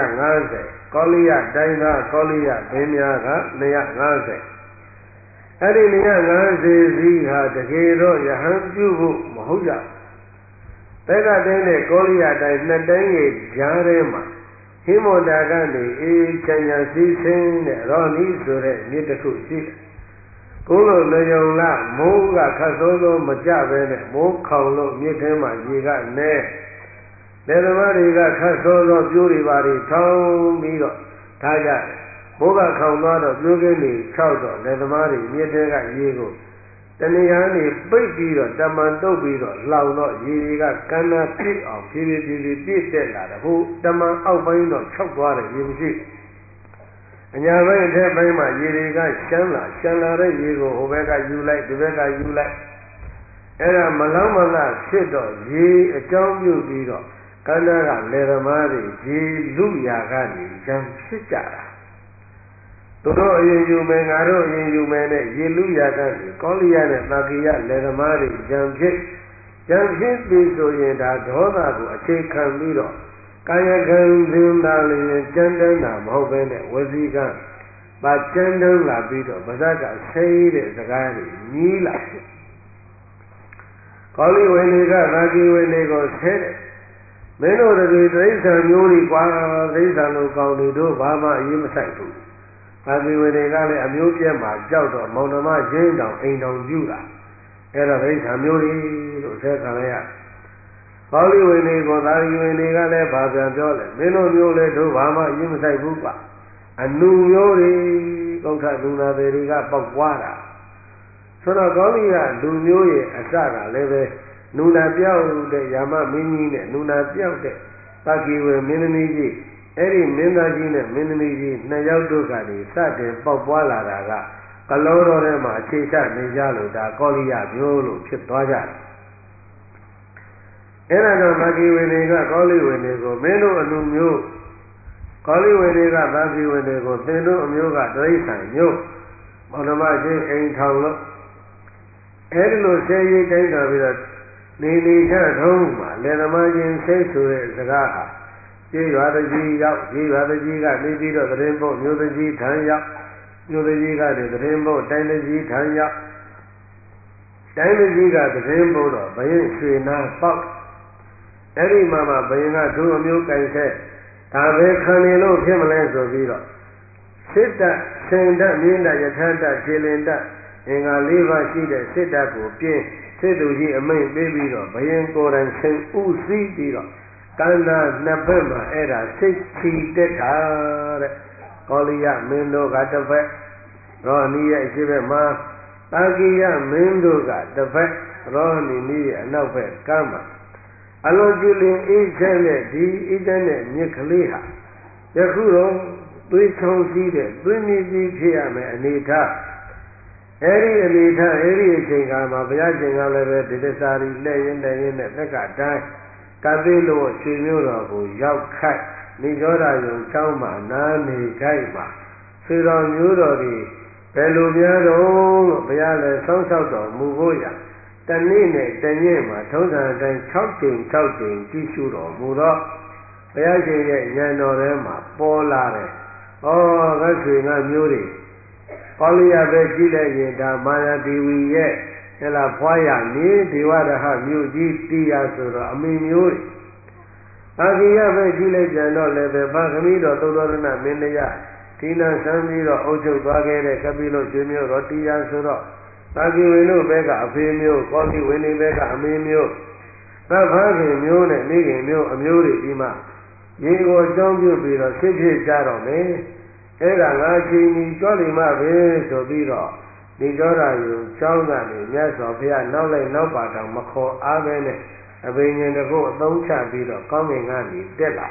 250ကောလိယတိုင်းသားကောလိယဘင်းများက250အဲ့ဒီ250စီးဟာတကယ်တော့ယဟန်ပြုဖို့မဟုတ်ကြဘက်ကတိုင်းနဲ့ကောလိယတိုင်းနှစ်တိုင်းရဲ့ကြားထဲမှာဟိမန္တာကနေအေးချမ်းချမ်းစီးဆင်းတဲ့ရောနီးဆိုတဲ့မြစ်တစ်ခုရှိတယ်။ကိုလိုလေယုံလာမိုးကခတ်ဆိုးဆိုးမကြပဲနဲ့မိုးခေါင်လို့မြစ်ထဲမှာရေကနဲလေသမားတွေကခတ်ဆိုးဆိုးပြိုးတွေပါတွေထောင်းပြီးတော့ထားကြတယ်။မိုးကခေါင်သွားတော့ပြိုးကင်းတွေခြောက်တော့လေသမားတွေမြစ်ထဲကရေကိုတဏှာနေပိတ်ပြီးတော့တမန်တုပ်ပြီးတော့လှောင်တော့ရေတွေကကမ်းနားပြည့်အောင်ဖြည်းဖြည်းပြည့်တက်လာတယ်ဟိုတမန်အောက်ပိုင်းတော့ခြောက်သွားတယ်ရေမရှိအညာဘက်အထက်ပိုင်းမှာရေတွေကရှမ်းလာတဲ့ရေကိုဟိုဘက်ကယူလိုက်ဒီဘက်ကယူလိုက်အဲ့ဒါမလောင်းမလားဖြစ်တော့ရေအကြောင်းပြုပြီးတော့ကမ်းနားကလေသမားတွေရေလူရာကနေရံဖြစ်ကြတာသူတို့အရင်ယူမယ်ငါတို့အရင်ယူမယ်နဲ့ရေလူရာကနေကောလိယနဲ့သာကိယလေသမားတွေရံဖြစ်ပြီဆိုရင်ဒါဒေါသကိုအခြေခံပြီးတော့ကာယကံသင်္သာလျင်ကြမ်းတမ်းတာမဟုတ်ပဲနဲ့ဝစီကပါကြမ်းတမ်းလာပြီးတော့ဗဇက်ကဆဲတဲ့စကားတွေညီးလာကောလိဝေနေကသာကိဝေနေကိုဆဲတယ်မင်းတို့တွေတိရစ္ဆာန်မျိုးတွေကွာတိရစ္ဆာန်လိုကောင်းနေတို့ဘာမှအရေးမဆိုင်ဘူးသာကိဝေတွေကလည်းအမျိုးပြက်မှာကြောက်တော့မောင်နှမချင်းတောင်အိမ်တောင်ပြုတာအဲ့တော့တိရစ္ဆာန်မျိုးတွေလို့ဆဲခံလိုက်ရကောလိဝေနေကိုသာကိဝေနေကလည်းဘာပြန်ပြောလဲမင်းတို့မျိုးလည်းတို့ဘာမှအရေးမဆိုင်ဘူးကွာအနုမျိုးတွေကုဋ္ဌလူနာတွေကပေါက်ပွားတာဆိုတော့ကောလိကလူမျိုးရဲ့အစကလည်းပဲနူနာပြောက်တဲ့ယာမမင်းကြီးနဲ့နူနာပြောက်တဲ့သာကိဝေမင်းသမီးကြီးအဲ့ဒီမင်းသားကြီးနဲ့မင်းသမီးကြီးနှစ်ယောက်တို့ကနေစတင်ပေါက်ပွားလာတာကကလောတော်ထဲမှာအခြေချနေကြလို့ဒါကောလိယမျိုးလို့ဖြစ်သွားကြတယ်အဲ့ဒါကြောင့်သာကိဝေတွေကကောလိဝေတွေကိုမင်းတို့အလူမျိုးကောလိဝေတွေကသာကိဝေတွေကိုသင်တို့အမျိုးကတိရစ္ဆာန်မျိုးမောင်နှမချင်းအိမ်ထောင်လို့အဲ့ဒီလိုဆဲရေးတိုင်းတာပြီးတော့နေချထုံးမှာလေသမားချင်းဆဲဆိုတဲ့စကားဟာကျေးရွာတကြီးရောက်ကျေးရွာတကြီးကနေပြီးတော့သတင်းပို့မြို့တကြီးထံရောက်မြို့တကြီးကနေသတင်းပို့တိုင်းတကြီးထံရောက်တိုင်းတကြီးကသတင်းပို့တော့ဘယင်းရွှေနာပေါက်အဲ့ဒီမှာဘယင်းကသူ့အမျိုးကန်ဆက်ဒါပဲခံနေလို့ဖြစ်မလဲဆိုပြီးတော့စစ်တပ်ဆင်တပ်မြင်းတပ်ယထာတပ်ခြေလင်တပ်အင်္ဂါ၄ပါးရှိတဲ့စစ်တပ်ကိုပြင်းစစ်သူကြီးအမိန့်ပေးပြီးတော့ဘယင်းကိုယ်တိုင်ဆင်ဥစည်းပြီးတော့ကန္နာနှစ်ဘက်မှာအဲ့ဒါစိတ်ချီတက်တာတဲ့ကောလိယမင်းတို့ကတစ်ဖက်ရောအနီးရဲ့အရှိဘက်မှာသာကိယမင်းတို့ကတစ်ဖက်ရောဟဏီနီးရဲ့အနောက်ဘက်ကမ်းမှာအလွန်ကြည်လင်အေးချမ်းတဲ့ဒီအေးချမ်းတဲ့မြစ်ကလေးဟာယခုတော့သွေးချောင်းစည်းတဲ့သွေးမြစ်ကြီးဖြစ်ရမယ်အနေထားအဲဒီအနေထားအဲဒီအချိန်ကမှာဘုရားရှင်ကလည်းပဲဒေသစာရီလက်ရင်နဲ့သက်ကတိုင်းကသိလို့ရွှေမျိုးတော်ကိုရောက်ခိုက်နေကြောရာယုံเจ้าမှာနားနေခိုက်မှာဆွေတော်မျိုးတော်တွေဘယ်လိုများတော့လို့ဘုရားလည်းဆောင်းလျှောက်တော်မူဖို့ရတနေ့နဲ့တညမှာထုံးစံအတိုင်း6ကြိမ်ကြည့်ရှုတော်မူတော့ဘုရားရှင်ရဲ့ဉာဏ်တော်ထဲမှာပေါ်လာတယ်။ဩငါဆွေငါမျိုးတွေကောလိယပဲကြည့်လိုက်ရင်ဒါမာယာဒေဝီရဲ့ဟဲ့လားဖွားရနေဒေဝရဟမြို့ကြီးတီးရဆိုတော့အမေမျိုးတွေအာဂိယပဲကြည့်လိုက်ကြတော့လည်းပဲဗခမီးတော်သုတ္တရဏမင်းတရားဒီနာဆန်းပြီးတော့အုပ်ချုပ်သွားခဲ့တဲ့ကပိလုရွှေမျိုးတော်တီးရဆိုတော့သာဂိဝေတို့ဘက်ကအဖေမျိုးကောလိဝေနေဘက်ကအမေမျိုးသဗ္ဗခင်မျိုးနဲ့မိခင်မျိုးအမျိုးတွေဒီမှာရေကိုအကြောင်းပြုပြီးတော့ဖြစ်ဖြစ်ကြတော့မယ်အဲ့ဒါငါချင်းကြီးကြွလိမ့်မပဲဆိုပြီးတော့ဒီကြောရာယုံကျောင်းကနေမြတ်စွာဘုရားနောက်လိုက်နောက်ပါတောင်မခေါ်အားပဲနဲ့အဘိညာဉ်တကုတ်အသုံးချပြီးတော့ကောင်းကင်ကနေတက်လာ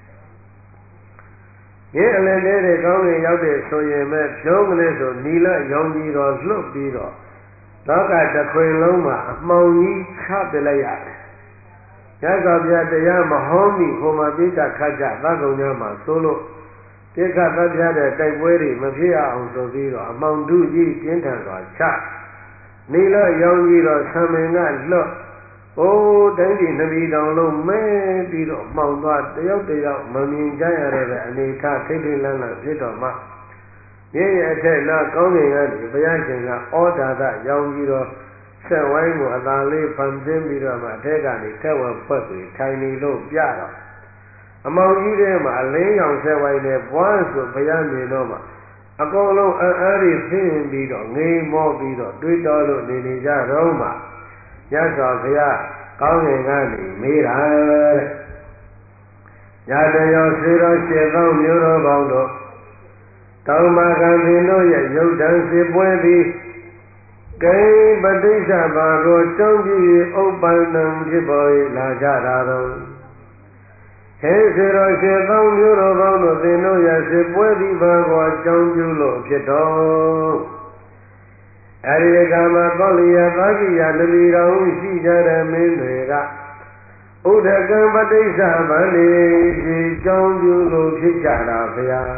ဒီအလယ်တဲ့ကောင်းကင်ရောက်တဲ့ဆိုရင်ပဲပြောမလဲဆိုနီလရောင်ကြီးတော်လွတ်ပြီးတော့လောကတစ်ခွင်လုံးမှာအမှောင်ကြီးချပလိုက်ရတယ်။ညဇောပြတရားမဟောမိဟိုမှာပြိဿခတ်ကြသတ်ကုန်ကြမှာသို့လို့ပြိဿသတ်ပြတဲ့တိုက်ပွဲတွေမဖြစ်အောင်ဆိုပြီးတော့အမှောင်တုကြီးပြင်းထန်စွာချနီလရောင်ကြီးတော်ဆံမင်ကလွတ်အိုးတိုင်းပြည်နှပြည်တော်လုံးမဲပြီးတော့မှောင်သွားတယောက်မမြင်ကြရတဲ့အနေထားထိတ်ထိတ်လန့်လန့်ဖြစ်တော်မှာမြေရဲ့အထက်နာကောင်းကင်ကနေဘုရားရှင်ကဩဒါသရောင်ကြီးတော်ဆက်ဝိုင်းကိုအသာလေးဖန်ဆင်းပြီးတော့မှအထက်ကနေထက်ဝက်ဖွက်ပြီးထိုင်နေလို့ပြတော့အမောင်ကြီးထဲမှာအလင်းရောင်ဆက်ဝိုင်းနဲ့ဘွားဆိုဘုရားမြင်တော့မှအကုန်လုံးအားတွေဆင်းပြီးတော့ငေးမောပြီးတော့တွေးတော်လို့နေကြတော့မှညစွာဘုရားကောင်းကင်ကနေမေးတာတဲ့ညတရောစေတော်ရှင်းသောမျိုးတော်ပေါင်းတို့တောင်မာကံပင်တို့ရဲ့ရုပ်တံစေပွဲသည်ဂိပတိစ္ဆဘာကိုတောင်းကြည့်၍ဥပ္ပန္နံဖြစ်ပေါ်၍လာကြတာတော့ဟေစေတော်ရှင်းသောမျိုးတော်ပေါင်းတို့သင်တို့ရဲ့စေပွဲသည်ဘာကိုအကြောင်းပြုလို့ဖြစ်တော်အဲဒီကမှာကောလိယသာကိယနမီတော်ရှိကြတဲ့မင်းတွေကဥဒကံပတိစ္ဆဗန္တိရှိကြောင်းပြုလို့ဖြစ်ကြတာဗျာ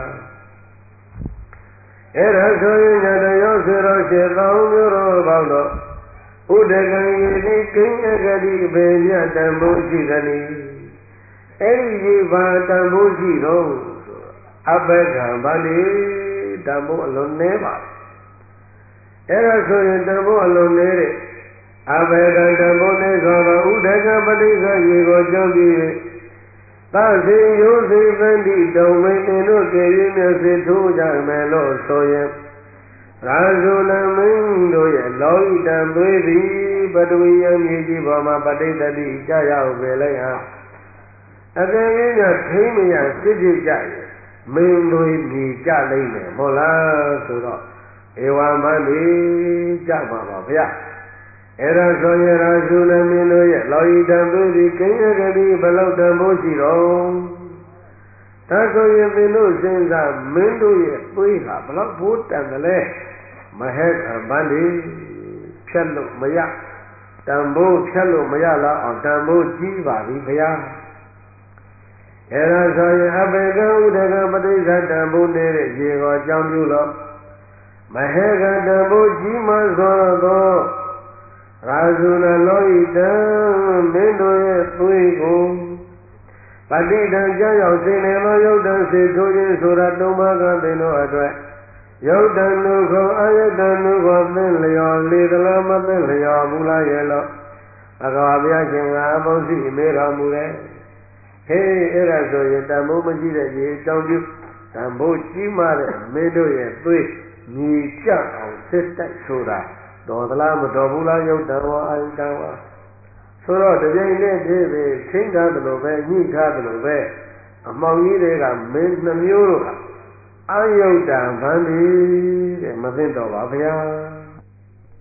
အဲ့ဒါဆိုရင်ညတရောစေတော်ရှေသောမျိုးတော်ပေါင်းတော့ဥဒကံယေတိကိဉ္အဂတိဘေမြတံဘုရှိသနိအဲ့ဒီဒီဘာတံဘုရှိတော့အဘကံဗန္တိတံဘုအလွန်နေပါအဲ့ဒါဆိုရင်တံဘုအလွန်နေတဲ့အဘေကံတံဘုနေဆိုတော့ဥဒကံပတိစ္ဆရေကိုကြောင်းပြီးသစေယောစေသန္တိတုံမိန်တို့ကျေရင်းမျက်စေထိုးကြမယ်လို့ဆိုရင်ရာဇုလမင်းတို့ရဲ့လောဟိတံသွေးသည်ပတဝီယမြေကြီးပေါ်မှာပဋိသတိကြရောက်ပဲလိုက်ဟာအကယ်၍ထိမရစစ်ဖြစ်ကြရင်မင်းတို့မြေကြလိမ့်မယ်မဟုတ်လားဆိုတော့ဧဝမန္တိကြပါပါဗျာအဲ့ဒါဆိုရင်ရာဇုလမင်းတို့ရဲ့လောဟိတံသွေးသည်ကိဉ္စဂတိဘလောက်တန်ဖို့ရှိတော့ဒါဆိုရင်သင်တို့စဉ်းစားမင်းတို့ရဲ့သွေးဟာဘလောက်ဘိုးတန်တယ်လဲမဟဲ့ခံပန်းဒီဖြတ်လို့မရတန်ဖိုးဖြတ်လို့မရတော့အောင်တန်ဖိုးကြီးပါပြီဗျာအဲ့ဒါဆိုရင်အဘေကဥဒကပဋိစ္စတန်ဖိုးနေတဲ့ရေကိုအကြောင်းပြုလို့မဟဲ့ကတန်ဖိုးကြီးမှဆိုတော့ရာဇုလလောဟိတံမင်းတို့ရဲ့သွေးကိုပဋိဒံကြောက်ရောက်စေနေသောယုတ်တံစေထိုးခြင်းဆိုတာတုံးပါးကသင်တို့အတွက်ယုတ်တံနုခောအယုတ်တံနုခောသင်လျော်လေသလားမသင်လျော်ဘူးလားရဲ့လို့ဘဂဝါဘုရားရှင်ကအဘုရှိမေးတော်မူတယ်ဟေးအဲ့ဒါဆိုရင်တန်ဖိုးမရှိတဲ့ရေအကြောင်းပြုတန်ဖိုးကြီးမားတဲ့မင်းတို့ရဲ့သွေးမြေကျအောင်စစ်တိုက်ဆိုတာတော်သလားမတော်ဘူးလားယုတ်တံဝါအာယုတံဝါဆိုတော့တကြိမ်နဲ့တည်းပဲချင်းထားတယ်လို့ပဲညှိထားတယ်လို့ပဲအမောင်ကြီးတွေကမင်းနှမျိုးတို့ကအယုတ်တံဗန္ဒီတဲ့မသိတော့ပါဗျာ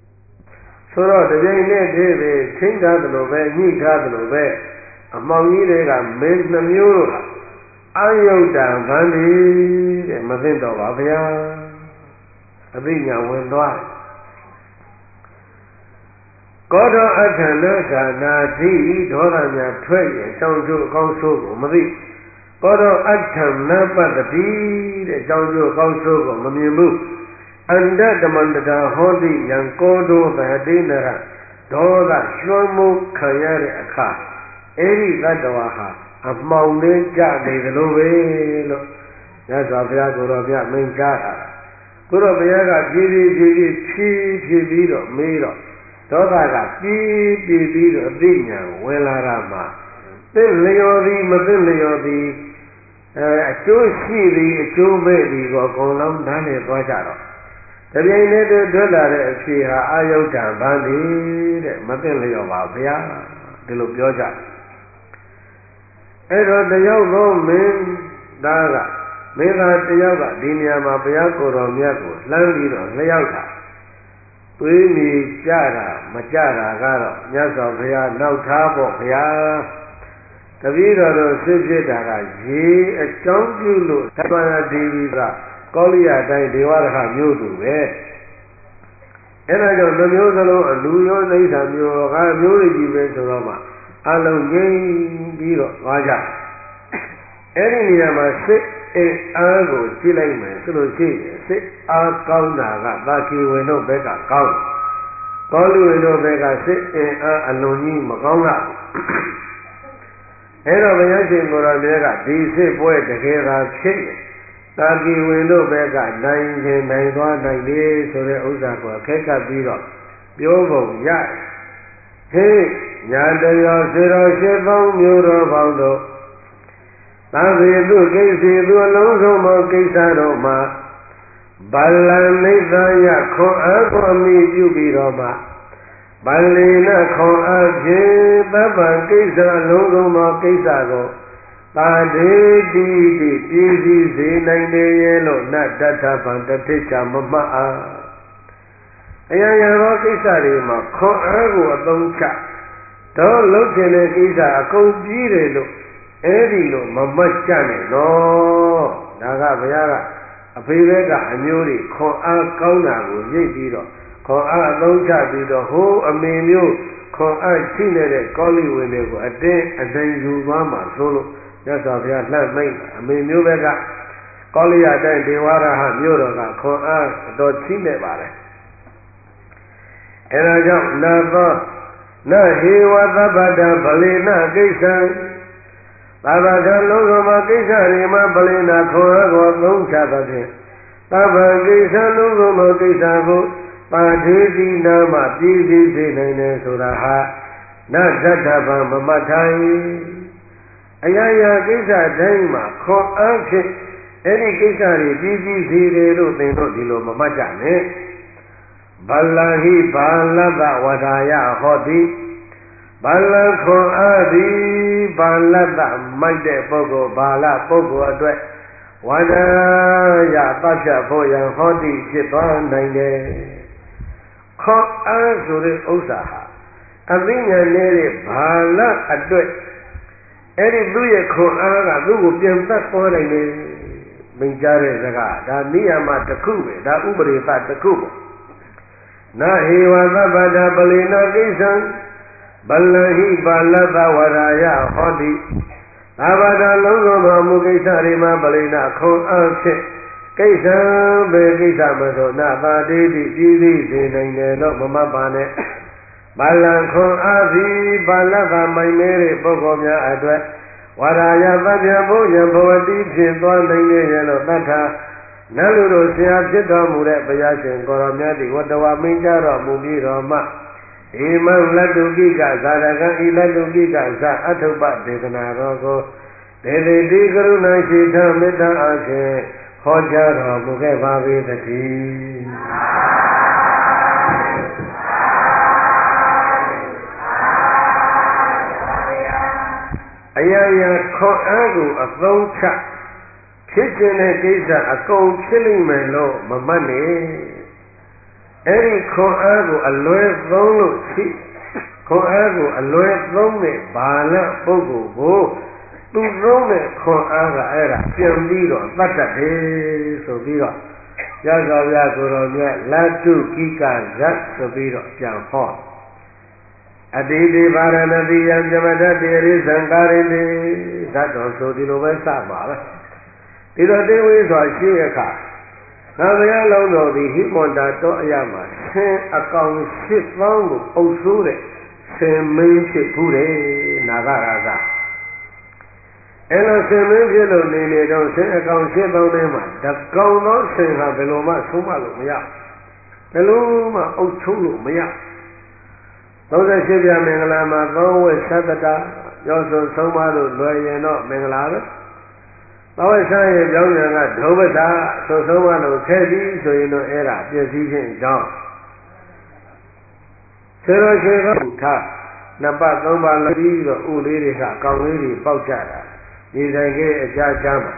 ဆိုတော့တပြိုင်နက်တည်းပဲချိန်ထားသလိုပဲညှိထားသလိုပဲအမောင်ကြီးတွေကမင်းနှမျိုးတို့ဟာအာယုဒ္ဓံဗန္တိတဲ့မသိတော့ပါဗျာအသိဉာဏ်ဝင်သွားတယ်ကောတောအထဏခာနာတိဒေါသများထွက်ရင်တောင်းကျိုးအကောင်းဆိုးကိုမသိကောတောအထဏပတ္တိတဲ့တောင်းကျိုးအကောင်းဆိုးကိုမမြင်ဘူးအန္တတမန္တတာဟောတိယံကောတောသတိနရဒေါသရွှမ်းမှုခံရတဲ့အခါအဲ့ဒီတတ္တဝါဟာအမှောင်လေးကြနေသလိုပဲလို့မြတ်စွာဘုရားကိုယ်တော်မြတ်မိန့်ကြားတာကိုယ်တော်ဘုရားကဖြည်းဖြည်းပြီးတော့မေးတော့ဒေါသကပြီးတော့အသိဉာဏ်ဝင်လာတာမှာသိလျော်သည်မသိလျော်သည်အကျိုးရှိသည်အကျိုးမဲ့သည်ကိုအကုန်လုံးနားလည်သွားကြတော့တပြိုင်တည်းထွက်လာတဲ့အဖြေဟာအာယုဒ္ဓံဗန္တိတဲ့မသိလျော်ပါဗျာဒီလိုပြောကြအဲ့တော့တယောက်သောမင်းသားကမင်းသားတယောက်ကဒီနေရာမှာဘုရားကိုယ်တော်မြတ်ကိုလှမ်းပြီးတော့လျှောက်တာတွေးမိကြတာမကြတာကတော့မြတ်စွာဘုရားနောက်ထားဖို့ဘုရားတပည့်တော်တို့စစ်ဖြစ်တာကရေအကြောင်းပြုလို့သဗ္ဗနာဒေဝီကကောလိယတိုင်းဒေဝရဟမျိုးသူပဲအဲ့ဒါကြောင့်လူမျိုးစလုံးအလူရောနိစ္စမျိုးကမျိုးတွေကြီးပဲဆိုတော့မှအလုံးငြိမ်းပြီးတော့သွားကြအဲ့ဒီနေရာမှာစစ်အားကိုကြည့်လိုက်မယ်ဆိုလို့ရှိရင်စစ်အားကောင်းတာကသာကိဝင်တို့ဘက်ကကောင်းကောလိဝင်တို့ဘက်ကစစ်အားအလုံးကြီးမကောင်းလားအဲ့တော့ဘုရားရှင်ကိုယ်တော်မြတ်ကဒီစစ်ပွဲတကယ်သာဖြစ်ရင်သာကိဝင်တို့ဘက်ကနိုင်ခြင်းနိုင်သွားနိုင်လေဆိုတဲ့ဥစ္စာကိုအခက်ကပ်ပြီးတော့ပြောပုံရတယ်ဟေးညာတရားစေတော်ရှိသောမျိုးတော်ပေါင်းတို့သာဝေသူကိစ္စသူအလုံးစုံသောကိစ္စတို့မှာဗလံနိသယခွန်အားကိုအမိပြုပြီးတော့မှဗလိနခွန်အားဖြင့်သဗ္ဗံကိစ္စအလုံးစုံသောကိစ္စကိုသာဒေတိတိပြည်စည်းစေနိုင်တယ်ရဲ့လို့နတ်တထဗံတတိချမမှတ်အားအရာရာသောကိစ္စတွေမှာခွန်အားကိုအသုံးချတော့လုပ်ချင်တဲ့ကိစ္စအကုန်ပြီးတယ်လို့အဲ့ဒီလိုမမတ်ကြနဲ့နော်ဒါကဘုရားကအဖေဘက်ကအမျိုးတွေခွန်အားကောင်းတာကိုရိပ်ပြီးတော့ခွန်အားအသုံးချပြီးတော့ဟိုးအမေမျိုးခွန်အားရှိနေတဲ့ကောလိဝင်တွေကိုအတင်းအနိုင်ယူသွားမှဆိုလို့မြတ်စွာဘုရားလှမ်းမိတ်အမေမျိုးဘက်ကကောလိယတိုင်းဒေဝရဟမြို့တော်ကခွန်အားတော်ချိနေပါတယ်အဲဒါကြောင့်နာသောနဟေဝသဗ္ဗတဗလေနကိစ္စံသဗ္ဗကလုံးစုံသောကိစ္စတွေမှာဗလေနခွန်အားကိုသုံးချသဖြင့်သဗ္ဗကိစ္စလုံးစုံသောကိစ္စကိုပါထေတိနာမပြည်စည်းစေနိုင်တယ်ဆိုတာဟာနတ္ထဗံမမထိုင်အရာရာကိစ္စတိုင်းမှာခွန်အားဖြင့်အဲ့ဒီကိစ္စတွေပြည်စည်းစေတယ်လို့သင်တို့ဒီလိုမမှတ်ကြနဲ့ဗလံဟိဘာလတ္တဝဒါယဟောတိဗလံခွန်အားသည်ဘာလတ္တမိုက်တဲ့ပုဂ္ဂိုလ်ဘာလပုဂ္ဂိုလ်အတွက်ဝဒါယပတ်ဖြတ်ဖို့ရန်ဟောတိဖြစ်သွားနိုင်တယ်ခွန်အားဆိုတဲ့ဥစ္စာဟာအသိဉာဏ်နဲ့ဘာလအတွက်အဲ့ဒီသူ့ရဲ့ခွန်အားကသူ့ကိုပြန်တတ်သွားနိုင်တယ်မိန့်ကြားတဲ့စကားဒါနိယမတစ်ခုပဲဒါဥပရိသတစ်ခုပေါ့နာဟေဝသဗ္ဗတပလိနာကိစ္စံဗလံဟိပါလတ္တဝရာယဟောတိသဗ္ဗတလုံးစုံသောမူကိစ္စတွေမှာပလိနာခွန်အားဖြင့်ကိစ္စံပဲကိစ္စမဆိုနာသာတိတိပြည်စည်းစေနိုင်တယ်လို့မမှတ်ပါနဲ့ဗလံခွန်အားသည်ပါလတ္တမိုင်မဲတဲ့ပုဂ္ဂိုလ်များအတွက်ဝရာယသဗ္ဗဘုယံဘဝတိဖြစ်သွားနိုင်တယ်ရဲ့လို့သတ္ထနတ်လူတို့ဆရာဖြစ်တော်မူတဲ့ဘုရားရှင်ကိုရောမြတ်သည်ဝတ္တဝမင်းကြတော်မူပြီးတော်မှဣမံလတ္တုကိကဇာရကံဤလတ္တုကိကဇာအထုပ္ပဒေသနာတော်ကိုဒေဝတိကရုဏာရှိထမေတ္တာအားဖြင့်ဟောကြားတော်မူခဲ့ပါ၏တည်းအရာရာခွန်အားကိုအသုံးချဖြစ်ခြင်းတဲ့ကိစ္စအကုန်ဖြစ်လိမ့်မယ်လို့မမှတ်နဲ့အဲ့ဒီခွန်အားကိုအလွယ်သုံးလို့ရှိခွန်အားကိုအလွယ်သုံးတဲ့ဘာလပုဂ္ဂိုလ်ကိုသူသုံးတဲ့ခွန်အားကအဲ့ဒါပြန်ပြီးတော့သတ်တတ်တယ်ဆိုပြီးတော့ရသော်ဗျာကိုတော်မြတ်လတ္တုကိကဇတ်ဆိုပြီးတော့ပြန်ဟောအတိတိပါရဏတိယံပြမတ္တေရိသံကာရိတိဇတ်တော်ဆိုဒီလိုပဲစပါပဲဒီတော့တေဝိဆိုရှိရခါငါဘုရားလုံးတော်သည်ဟိမန္တာတောအရမှာဆင်းအကောင်8,000ကိုအုပ်ဆိုးတဲ့ဆင်မင်းဖြစ်ဘူးတယ်နာဂရာဇအဲ့လိုဆင်မင်းဖြစ်လို့နေနေတော့ဆင်းအကောင်8,000ထဲမှာတကောင်သောဆင်ဟာဘယ်လိုမှဆုံးမလို့မရဘယ်လိုမှအုပ်ချုပ်လို့မရ38ပြမင်္ဂလာမှာ3ဝက်သတ္တတာရောဆိုဆုံးမလို့လွယ်ရင်တော့မင်္ဂလာပဲဘာဝဆန်းရဲ့ကြောင်းညာကဒုဗ္ဗတာဆိုဆုံးမလို့ခဲ့ပြီးဆိုရင်တော့အဲ့ဒါပြည့်စည်ခြင်းကြောင့်ဆေရရှိကဘုရားနှစ်ပတ်သုံးပတ်လို့ပြီးတော့ဥလေးတွေကအကောင်လေးတွေပေါက်ကြတာဒီဆိုင်ကြီးအကြချမ်းမှာ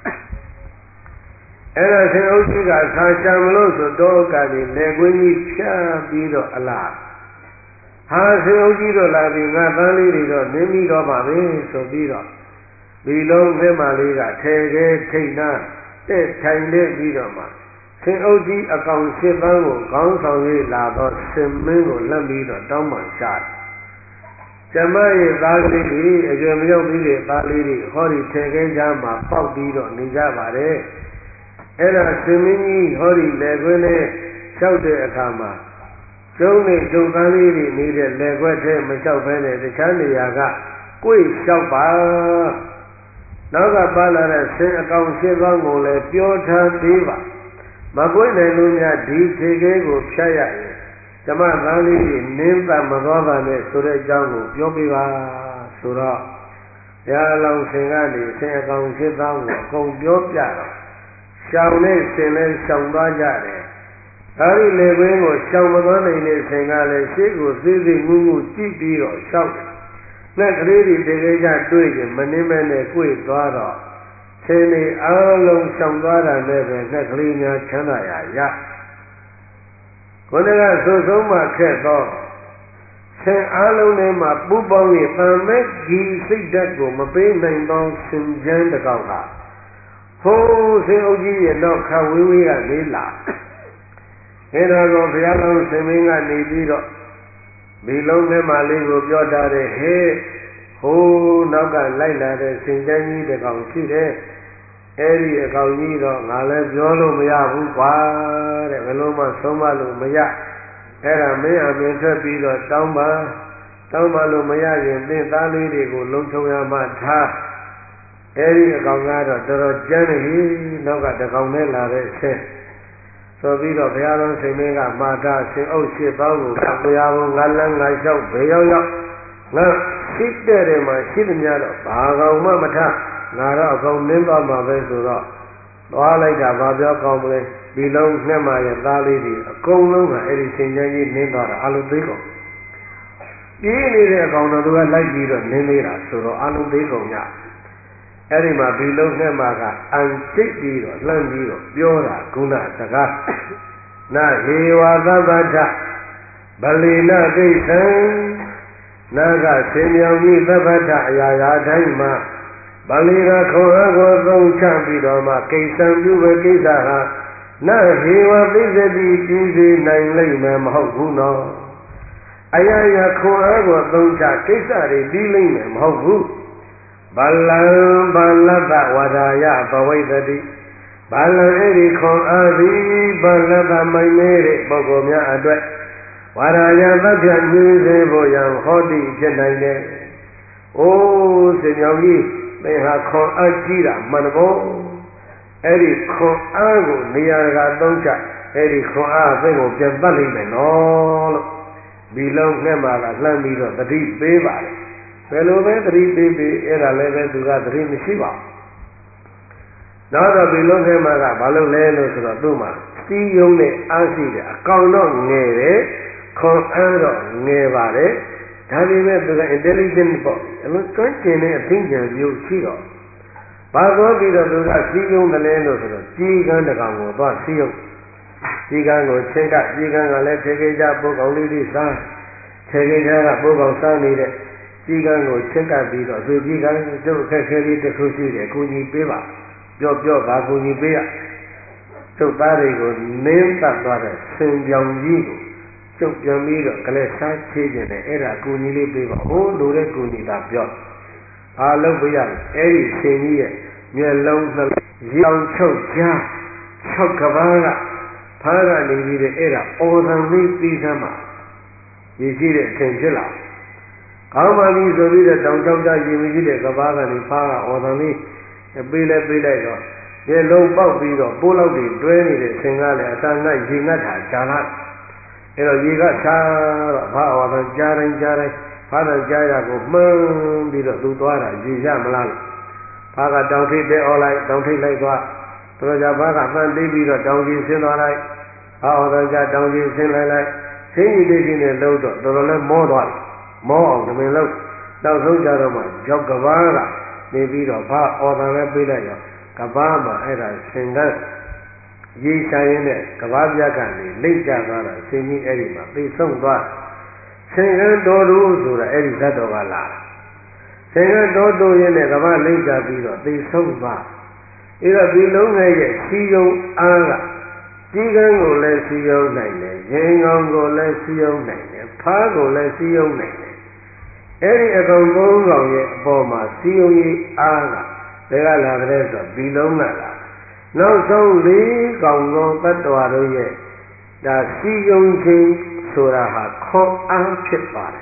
အဲ့ဒါဆင်အုပ်ကြီးကဆာချံမလို့ဆိုတော့ကနေလေကွင်းကြီးဖြတ်ပြီးတော့အလားဟာဆင်အုပ်ကြီးတို့လာပြီးငါသားလေးတွေတော့နင်းပြီးတော့ပါပဲဆိုပြီးတော့ဒီလုံးသင်းမလေးကထဲခဲထိတ်နာတဲ့ထိုင်နေပြီးတော့မှဆင်အုပ်ကြီးအကောင်8,000ကိုခေါင်းဆောင်ရေးလာတော့ဆင်မင်းကိုလက်ပြီးတော့တောင်းပန်ချတယ်ကျမရဲ့သားကလေးတွေအကျွေမရောက်ပြီးတဲ့သားလေးတွေဟောဒီထဲခဲကြားမှာပေါက်ပြီးတော့နေကြပါတယ်အဲ့ဒါဆင်မင်းကြီးဟောဒီလေခွင်းနဲ့လျှောက်တဲ့အခါမှာကျုံးနဲ့ကျုံသားလေးတွေနေတဲ့လေခွက်ထဲမလျှောက်ဘဲနဲ့တခြားနေရာကကိုယ်လျှောက်ပါနောက်ကပါလာတဲ့ဆင်းအကောင်8,000ကိုလည်းပြောထားသေးပါမပွင့်နိုင်လို့များဒီခြေခဲကိုဖြတ်ရရင်ဓမ္မသားလေးတွေနင်းပတ်မသွားပါနဲ့ဆိုတဲ့အကြောင်းကိုပြောပြပါဆိုတော့ဘုရားလောင်းဆင်ကနေဆင်းအကောင်8,000ကိုအကုန်ပြောပြတော့ရှောင်နဲ့ဆင်လဲရှောင်သွားကြတယ်ဒါရီလေကွင်းကိုရှောင်မသွားနိုင်တဲ့ဆင်ကလည်းရှေ့ကိုသေးသေးငူးငူးကြည့်ပြီးတော့ရှောက်တယ်ငှက်ကလေးတွေတကယ်ကြတွေ့ရင်မနှင်းမဲနဲ့ကိုယ်သွားတော့ဆင်းနေအားလုံးရှောင်သွားတာနဲ့ပဲငှက်ကလေးများချမ်းသာရရခုနကဆိုဆုံးမှခက်တော့ဆင်းအားလုံးထဲမှာပူပေါင်းရဲ့တန်မဲ့ကြီးစိတ်ဓာတ်ကိုမပေးနိုင်သောဆင်ချမ်းတစ်ကောင်ကဟိုးဆင်းအုပ်ကြီးရဲ့တော့ခဝေးဝေးကလေးလာအဲ့ဒါကိုဘုရားတော်ဆင်မင်းကနေပြီးတော့ဒီလုံးထဲမှာလေးကိုပြောထားတဲ့ဟဲ့ဟိုးနောက်ကလိုက်လာတဲ့ဆင်ချမ်းကြီးတစ်ကောင်ရှိတယ်အဲ့ဒီအကောင်ကြီးတော့ငါလည်းပြောလို့မရဘူးကွာတဲ့ဘယ်လိုမှဆုံးမလို့မရအဲ့ဒါမင်းအမင်းထွက်ပြီးတော့တောင်းပါလို့မရရင်သင်သားလေးတွေကိုလုံချုံရမှထားအဲ့ဒီအကောင်ကတော့တော်တော်ကြမ်းနေပြီနောက်ကတစ်ကောင်နဲ့လာတဲ့ဆင်းဆိုပြီးတော့ဘုရားတော်ရှင်မင်းကမာတာဆင်အုပ်8,000ကိုဘုရားဘုံငါလန်းငါလျှောက်ဘေရောက်ရောက်ငါရှိတဲ့တယ်မှာရှိသမျှတော့ဘာကောင်မှမထငါတော့အကောင်နင်းသွားမှာပဲဆိုတော့သွားလိုက်တာဘာပြောကောင်းမလဲဒီလုံးနှက်မှရဲ့သားလေးတွေအကုန်လုံးကအဲ့ဒီဆင်ချမ်းကြီးနင်းသွားတာအလုံးသေးကုန်ပြေးနေတဲ့အကောင်တော့သူကလိုက်ပြီးတော့နင်းနေတာဆိုတော့အလုံးသေးကုန်ညအဲ့ဒီမှာဒီလုံးနှက်မှကအန်စိတ်ပြီးတော့လှမ်းပြီးတော့ပြောတာကုဏစကားနာဟေဝသဗ္ဗထဗလေနဒိဋ္ဌံနာကဆင်မြောင်ကြီးသဗ္ဗထအရာရာတိုင်းမှာဗလေကခွန်အားကိုသုံးချပြီးတော့မှကိစ္စံပြုပဲကိစ္စဟာနာဟေဝသိစတိပြီးစေနိုင်လိမ့်မယ်မဟုတ်ဘူးနော်အရာရာခွန်အားကိုသုံးချကိစ္စတွေပြီးလိမ့်မယ်မဟုတ်ဘူးဗလံဗလတ္တဝဒါယဘဝိတ္တိဗလံအဲ့ဒီခွန်အားသည်ဗလတ္တမိုင်နေတဲ့ပုဂ္ဂိုလ်များအတွက်ဝဒါယသဗ္ဗညှင်းစေဖို့ရန်ဟောတိဖြစ်နိုင်တယ်။အိုးစင်ကြောင်ကြီးသင်ဟာခွန်အားကြီးတာမှန်တော့အဲ့ဒီခွန်အားကိုနေရာကသုံးချအဲ့ဒီခွန်အားသင်ကိုပြန်ပတ်လိမ့်မယ်နော်လို့ဒီလုံးနဲ့မှကလှမ်းပြီးတော့တတိပေးပါတယ်ဘယ်လိုပဲသတိပေးပေးအဲ့ဒါလည်းပဲသူကသတိမရှိပါဘူး။နောက်တော့ဒီလုံးထဲမှာကဘာလို့လဲလို့ဆိုတော့သူ့မှာစီးယုံနဲ့အားရှိတယ်အကောင်တော့ငယ်တယ်ခွန်အားတော့ငယ်ပါတယ်ဒါပေမဲ့သူက intelligent ပေါ့အလုံးကျွမ်းကျင်တဲ့အသိဉာဏ်မျိုးရှိတော့ဘာသောပြီးတော့သူကစီးယုံတယ်လဲလို့ဆိုတော့ကြီးကန်းတကောင်ကိုသွားစီးယုံကြီးကန်းကိုချင်းကကြီးကန်းကလည်းထေခေကြပုဂ္ဂိုလ်လေးတွေစားထေခေကြကပုဂ္ဂိုလ်စားနေတဲ့ကြီးကန်းကိုချင်းကပြီးတော့သူကြီးကန်းကျုပ်အခက်ခဲလေးတစ်ခုရှိတယ်ကိုကြီးပေးပါပြောပါကိုကြီးပေးရကျုပ်သားတွေကိုနင်းတတ်သွားတဲ့ဆင်ပြောင်ကြီးကိုကျုပ်ပြန်ပြီးတော့ကလေးစားချေးခြင်းနဲ့အဲ့ဒါကိုကြီးလေးပေးပါဟိုးလိုတဲ့ကိုကြီးသာပြောအားလုံးပြရအဲ့ဒီဆင်ကြီးရဲ့မျက်လုံးနှလုံးရောင်ချုပ်ကြား6ကဘာကဖားကနေပြီးတဲ့အဲ့ဒါအော်သံလေးပြီးသမ်းမှာရည်ရှိတဲ့အချိန်ဖြစ်လာကောင်းပါပြီဆိုပြီးတော့တောင်ချောက်ကြရည်မရှိတဲ့ကဘာကနေဖားကအော်သံလေးပေးလိုက်တော့ရေလုံးပေါက်ပြီးတော့ပိုးလောက်တွေတွဲနေတဲ့ဆင်ကလည်းအသာငတ်ရေငတ်တာဂျာလာအဲ့တော့ရေကစားတော့ဖားအော်သံကြားတိုင်းဖားတဲ့ကြားရကိုမှန်းပြီးတော့သူသွားတာရေရမလားဖားကတောင်ထိပ်တဲ့အော်လိုက်တောင်ထိပ်လိုက်သွားသူတို့ကဖားကမှန်းသိပြီးတော့တောင်ကြီးဆင်းသွားလိုက်ဖားအော်သံကြားတောင်ကြီးဆင်းလိုက်ဆင်းကြီးတိတ်ကြီးနဲ့လှုပ်တော့တော်တော်လေးမောသွားတယ်မောအောင်တမင်လို့တောက်ဆုံးကြတော့မှရောက်ကဘာကနေပြီးတော့ဖားအော်သံလည်းပေးလိုက်ရောကဘာမှာအဲ့ဒါဆင်ကရေးဆိုင်ရင်းနဲ့ကဘာပြကနေလိမ့်ကျသွားတာဆင်ကြီးအဲ့ဒီမှာသိဆုံးသွားဆင်ကတော်တို့ဆိုတာအဲ့ဒီဇတ်တော်ကလာဆင်ကတော်တို့ရဲ့ကဘာလိမ့်ကျပြီးတော့သိဆုံးသွားအဲ့တော့ဒီလုံးငယ်ရဲ့စီယုံအားကကြီးကန်းကိုလည်းစီယုံနိုင်တယ်ရင်ကောင်းကိုလည်းစီယုံနိုင်တယ်ဖားကိုလည်းစီယုံနိုင်တယ်အဲ့ဒီအကောင်၃ကောင်ရဲ့အပေါ်မှာစီယုံကြီးအားကဘယ်ကလာတဲ့ဆိုဒီလုံးကလာနောက်ဆုံး၄ကောင်သောတတ္တဝါတို့ရဲ့ဒါစီယုံခြင်းဆိုတာဟာခွန်အားဖြစ်ပါတယ်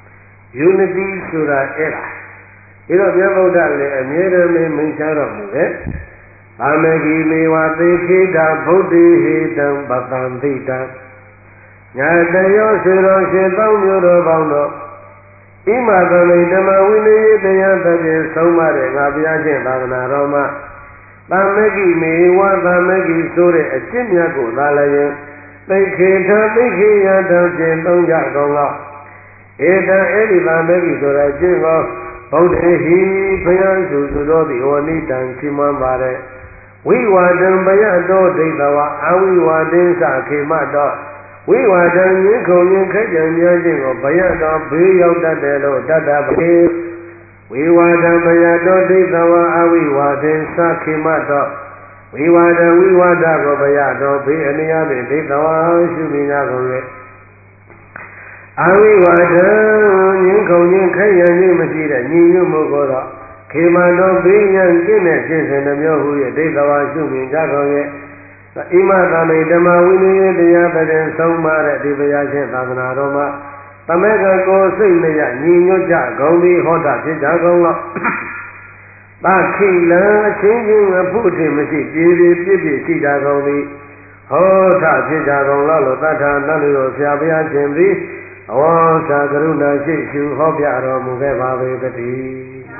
unity ဆိုတာအဲ့ဒါဒါတော့မြတ်ဗုဒ္ဓလည်းအမြဲတမ်းမိန့်ချတော်မူတယ်အာမေဂိမေဝသေခိတာဗုဒ္ဓေဟိတံပတံသိတံညာတယောစေတော်ရှင်သောမျိုးတော်ပေါင်းတို့ဣမသမိဓမ္မဝိနည်းတရားသဖြင့်ဆုံးမတဲ့ငါဘုရားရှင်သာသနာတော်မှာသမ္မေကိမေဝသမ္မေကိဆိုတဲ့အကျင့်မြတ်ကိုသာလည်းသိခေထသိခေယတံဖြင့်သုံးကြကုန်တော့ဧတံအဲ့ဒီသမ္မေကိဆိုတဲ့အကျင့်ကိုဗုဒ္ဓေဟိဘုရားစုစုတော်သည်ဝဏိတံချီးမွမ်းပါတယ်ဝိဝါဒံဘယတော်ဒိဋ္ဌဝအဝိဝါဒိသခေမတော်ဝိဝါဒံမြင့်ခုံမြင့်ခက်ကြံများခြင်းကိုဘယတော်ဘေးရောက်တတ်တယ်လို့တတ်တာပဲဝိဝါဒံဘယတော်ဒိဋ္ဌဝအဝိဝါဒိသခေမတော်ဝိဝါဒံဝိဝါဒကိုဘယတော်ဘေးအနည်းအားဖြင့်ဒိဋ္ဌဝရှုမြင်ကြကုန်လေအဝိဝါဒံမြင့်ခုံမြင့်ခက်ကြံခြင်းမရှိတဲ့ညီညွတ်မှုကိုတော့ခေမတော်ဘေးရန်ကျင့်တဲ့ကျင့်စဉ်တစ်မျိုးဟူ၍ဒိဋ္ဌဝါရှုမြင်ကြကုန်ရဲ့ဣမသမိဓမ္မဝိနည်းတရားပဒံဆုံးမတဲ့ဒီဘုရားရှင်သာသနာတော်မှာသမက္ကကိုစိတ်လျက်ညီညွတ်ကြကုန်သည်ဟောတာဖြစ်ကြကုန်တော့သခိလံအချင်းချင်းအဖို့ထင်မရှိပြေပြေပြည့်ပြည့်ရှိကြကုန်သည်ဟောတာဖြစ်ကြကုန်လို့သတ္ထာနတ်လူတို့ဆရာဘုရားရှင်သည်အဝါစာကရုဏာရှိရှုဟောပြတော်မူခဲ့ပါပေတည်း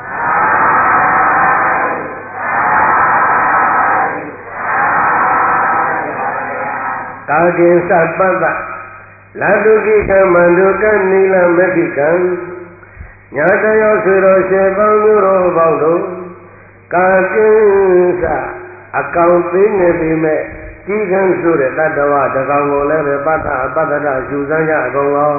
ကာကိသပ္ပတလာတုကိကမန္တုကနိလမက္ခိကံညာတယောဆွေတော်ရှင်ပေါင်းမျိုးတော်ပေါင်းတို့ကာကိသအကောင်သိနေပြီမဲ့ကြီးကန်းဆိုတဲ့တတ္တဝတကောင်ကိုလည်းပဲပတ္တရှုစမ်းကြအကုန်လုံး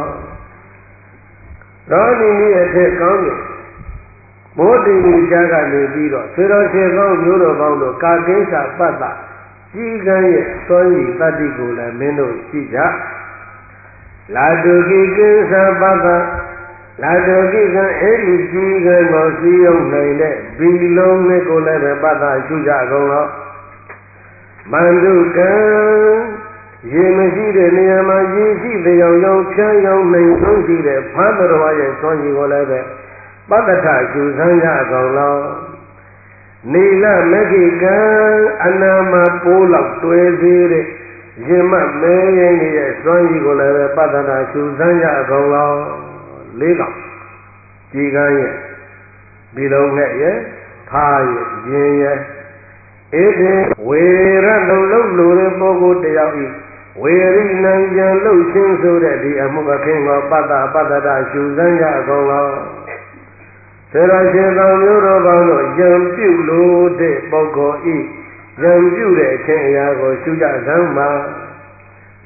ရောဒီနည်းအထက်ကောင်းတယ်မိုးတိတိကျကနေပြီးတော့ဆွေတော်ရှင်ပေါင်းမျိုးတော်ပေါင်းတို့ကာကိသပတ္တကြီးကန်းရဲ့သွန်ရည်တတ္တိကိုလည်းမင်းတို့ရှိကြလာတုကိကိသပတ္တလာတုကိကံအဲ့ဒီကြီးကန်းကိုစီယုံနိုင်တဲ့ဘီလုံးနဲ့ကိုလည်းပဲပတ္တရှုကြကုန်တော့မန္တုကံရေမရှိတဲ့နေရာမှာရေရှိတဲ့ရောင်ရောင်ဖြန်းရောင်နိုင်ဆုံးရှိတဲ့ဖားတော်ရဲ့သွန်ရည်ကိုလည်းပဲပတ္တထရှုစမ်းကြကုန်တော့နီလမက္ခိကံအနာမပိုးလောက်တွဲသေးတဲ့ရင်မမဲရင်ရဲ့စွမ်းရည်ကိုလည်းပဲပတ္တနာရှုစမ်းကြအကုန်လုံး၄ကောင်ကြီးကန်းရဲ့ဒီလုံးနဲ့ရဲ့ဖားရဲ့ရင်ရဲ့ဧတေဝေရလုံးလုံးလူတဲ့ပုဂ္ဂိုလ်တယောက်ဤဝေရိနံကြံလှုပ်ခြင်းဆိုတဲ့ဒီအမှုအခင်းကိုပတ္တတာရှုစမ်းကြအကုန်လုံးသေရရှင်သောမျိုးတော်ပေါင်းတို့ယံပြုလို့တဲ့ပုဂ္ဂိုလ်ဤယံပြုတဲ့အချင်းအရာကိုရှုကြစမ်းပါ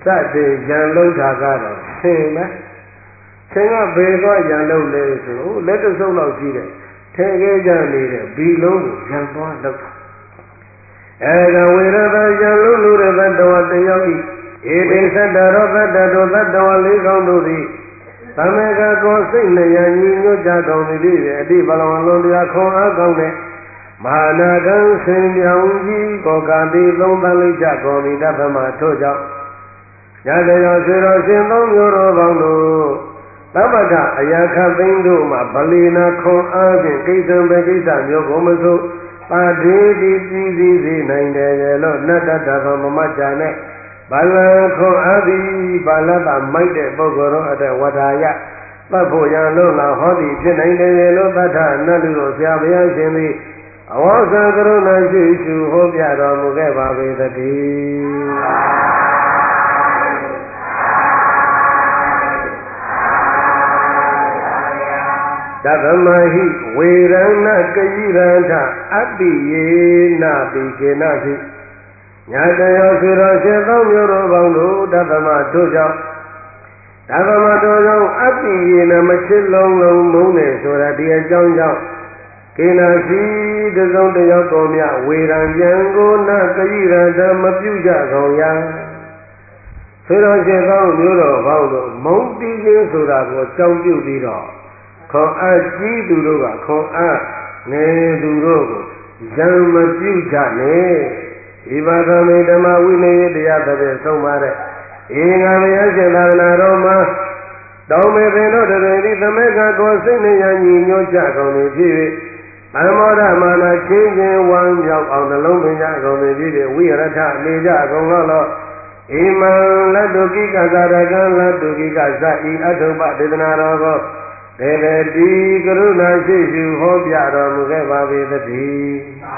စတဲ့ရန်လုံးတာကတော့ဆင်ပဲဆင်ကဘယ်တော့ရန်လုံးလဲဆိုတော့လက်တဆုပ်လောက်ရှိတဲ့ထဲခဲကြနေတဲ့ဘီလုံးကိုရန်သွားလောက်တာအဲကဝေရသရန်လုံးလို့တဲ့တဝတယောက်ဤဧတိသတ္တရောသတ္တတောသတ္တဝလေးကောင်းတို့သည်သမေကကောစိတ်နှရညီညွတ်ကြကုန်သည်ဖြင့်အတိပလဝလွန်တရားခွန်အားကောင်းတဲ့မဟာနာကံဆင်ပြောင်ကြီးကောကာတိသုံးသလိကြကုန်သည်တသမထို့ကြောင့်ညတရောဆွေတော်ရှင်သုံးမျိုးတော်ပေါင်းတို့သမထအရာခသိန်းတို့မှာဗလီနာခွန်အားဖြင့်ကိစ္စံပဲကိစ္စမျိုးကိုမဆိုပါတိတိပြည်စည်းစေနိုင်တယ်လို့နတ္တတဗမမကြနဲ့ဘာလခွန်အားသည်ဘာလတမိုက်တဲ့ပုဂ္ဂိုလ်တို့အတဲ့ဝဒါယသတ်ဖို့ရန်လို့ငါဟောသည်ဖြစ်နိုင်တယ်လို့သတ္ထနတ်လူတို့ဆရာဘုရားရှင်သည်အဝါသကရုဏာရှိရှုဟောပြတော်မူခဲ့ပါပေသတည်းတသမဟိဝေရဏကyiရဏအတ္တိယေနပိကေနသိညာတယောဆွေတော်ရှင်သောမျိုးတော်ပေါင်းတို့တသမတို့ကြောင့်တသမတို့ကြောင့်အတ္တိယေနမချစ်လုံးလုံးမုန်းနေဆိုတာဒီအကြောင်းကြောင့်ကေနာစီတစုံတယောက်တော်မြဝေရံယံကိုနကyiရဏမပြုကြကုန်ရာဆွေတော်ရှင်သောမျိုးတော်ပေါင်းတို့မုန်းတီးခြင်းဆိုတာကိုအကြောင်းပြုပြီးတော့ခွန်အားကြီးသူတို့ကခွန်အားငယ်သူတို့ကိုရံမပြုကြနဲ့ဒီပါသမေဓမ္မဝိနည်းတရားတစ်ပြည့်ဆုံးပါတဲ့ဧငါမယရှင်သာသနာတော်မှာတောင်းမေပင်တို့တည်းဒီသမက်ကကိုစိတ်နှရညီညွတ်ကြကုန်ပြီဖြစ်၍သံမောဓမာနချင်းချင်းဝမ်းမြောက်အောင်နှလုံးသွင်းကြကုန်ပြီဖြစ်၍ဝိရထနေကြကုန်လောဣမံလတ္တုကိကသာရကံလတ္တုကိကဇဣအထုပဒေသနာတော်ကိုတေတတိကရုဏာရှိရှုဟောပြတော်မူခဲ့ပါပေသတည်း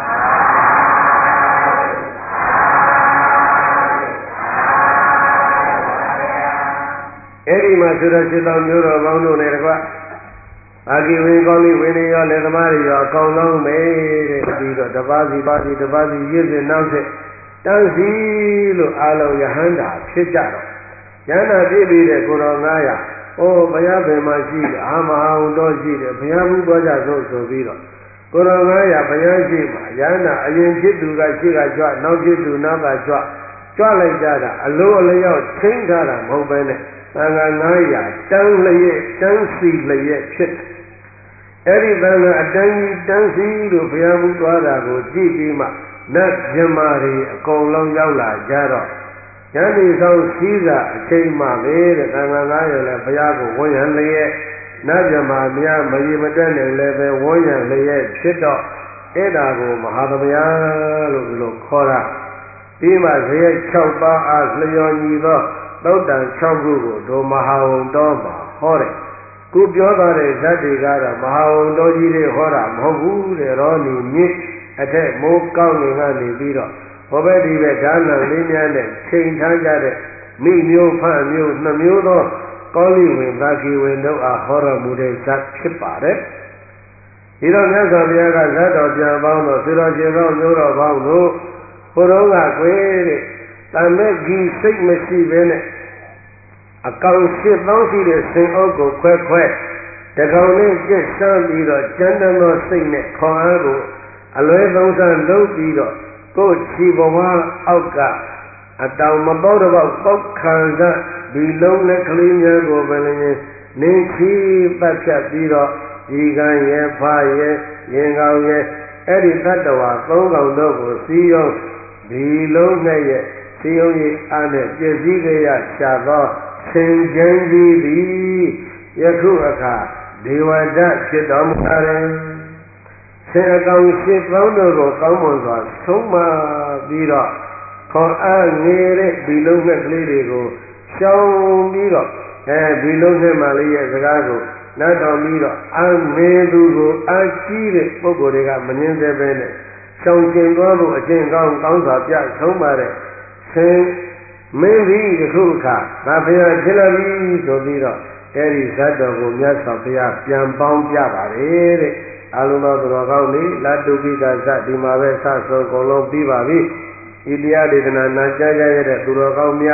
အဲ့ဒီမှာဆိုတော့စစ်တော်မျိုးတော်ပေါင်းတို့နဲ့တကွအာဂိဝေကောလိဝေနေရောလက်သမားတွေရောအကောင်လုံးပဲတဲ့ပြီးတော့တပါးစီပါးစီတပါးစီရစ်စစ်နောက်ဆက်တန်းစီလို့အာလုံးယဟန္တာဖြစ်ကြတော့ယဟန္တာပြည့်ပြီးတဲ့ကိုတော်900ဘုရားပင်မှာရှိတယ်အာမဟာဝတော်ရှိတယ်ဘုရားဘူးသွားကြဆိုပြီးတော့ကိုတော်900ဘုရားရှိမှာယဟန္တာအရင်ဖြစ်သူကရှိကကြွနောက်ဖြစ်သူနောက်ကကြွလိုက်ကြတာအလိုအလျောက်ချင်းထားတာမဟုတ်ပဲနဲ့သံဃာ900တန်းလျက်တန်းစီလျက်ဖြစ်တယ်အဲ့ဒီသံဃာအတန်းကြီးတန်းစီလို့ဘုရားဘူးသွားတာကိုကြည့်ပြီးမှနတ်မြမာတွေအကုန်လုံးရောက်လာကြတော့ဉာဏ်ဒီဆောင်စည်းစာအချိန်မှပဲတဲ့သံဃာ900လည်းဘုရားကိုဝန်းရံလျက်နတ်မြမာများမရေမတက်နိုင်လည်းပဲဝန်းရံလျက်ဖြစ်တော့အဲ့ဒါကိုမဟာသမယလို့ဒီလိုခေါ်တာပြီးမှဇယက်6ပါးအားလျော်ညီသောသုတ်တန်6ခုကိုဒုမဟာဝံတော်မှာဟောတယ်ခုပြောသွားတဲ့ဇတ်တွေကတော့မဟာဝံတော်ကြီးတွေဟောတာမဟုတ်ဘူးတဲ့ရောနီမြစ်အထက်မိုးကောင်းနေကနေပြီးတော့ဟောပဲဒီပဲဓာနံလေးများနဲ့ချိန်ထားကြတဲ့မိမျိုးဖတ်မျိုး2မျိုးသောကောလိဝင်သာကိဝင်တို့အားဟောတော်မူတဲ့ဇတ်ဖြစ်ပါတယ်ဒီတော့မြတ်စွာဘုရားကဇတ်တော်ပြန်ပေါင်းတော့သူတော်ရှင်သောမျိုးတော်ပေါင်းတို့ဘုရောကကွယ်တဲ့တမဲ့ကြီးစိတ်မရှိဘဲနဲ့အကောင်7,000ရှိတဲ့စင်အုပ်ကိုခွဲတကောင်နဲ့ကျက်ဆန်းပြီးတော့ကျမ်းတော်စိတ်နဲ့ခေါ်အားကိုအလွဲသုံးစားလုပ်ပြီးတော့ကိုယ်ချီဘဝအောက်ကအတောင်မပေါတော့ပေါက်ခံစားဒီလုံးနဲ့ကလေးများကိုပဲနေချီပတ်ဖြတ်ပြီးတော့ဒီကံရဲ့ဖားရဲ့ရင်ကောင်ရဲ့အဲ့ဒီတတ္တဝါ3ကောင်တို့ကိုစီးရောဒီလုံးနဲ့ရဲ့စီယုံကြီးအားနဲ့ပြည့်စည်ကြရရှာသောဆင်ကျန်းကြီးသည်ယခုအခါဒေဝဒဖြစ်တော်မူတယ်ဆင်အကောင်7,000တို့ကိုကောင်းမွန်စွာဆုံးမပြီးတော့ခေါ်အားငယ်တဲ့ဒီလုံးနဲ့ကလေးတွေကိုရှောင်ပြီးတော့ဒီလုံးနဲ့မှလေးရဲ့စကားကိုနားတော်ပြီးတော့အငယ်သူကိုအကြီးတဲ့ပုဂ္ဂိုလ်တွေကမငင်းသေးပဲနဲ့ရှောင်ကျင်သွားဖို့အကျင့်ကောင်းစွာပြဆုံးပါတဲ့ဆင်မင်းဒီယခုအခါငါဘုရားဖြစ်လာပြီဆိုပြီးတော့အဲဒီဇတ်တော်ကိုမြတ်စွာဘုရားပြန်ပေါင်းပြပါတယ်တဲ့အလုံးစုံတော်ကောင်းလေးလတ္တုကိကဇတ်ဒီမှာပဲစဆုံးကုန်လုံးပြီးပါပြီဤတရားဒေသနာနာကြားကြရတဲ့သူတော်ကောင်းများ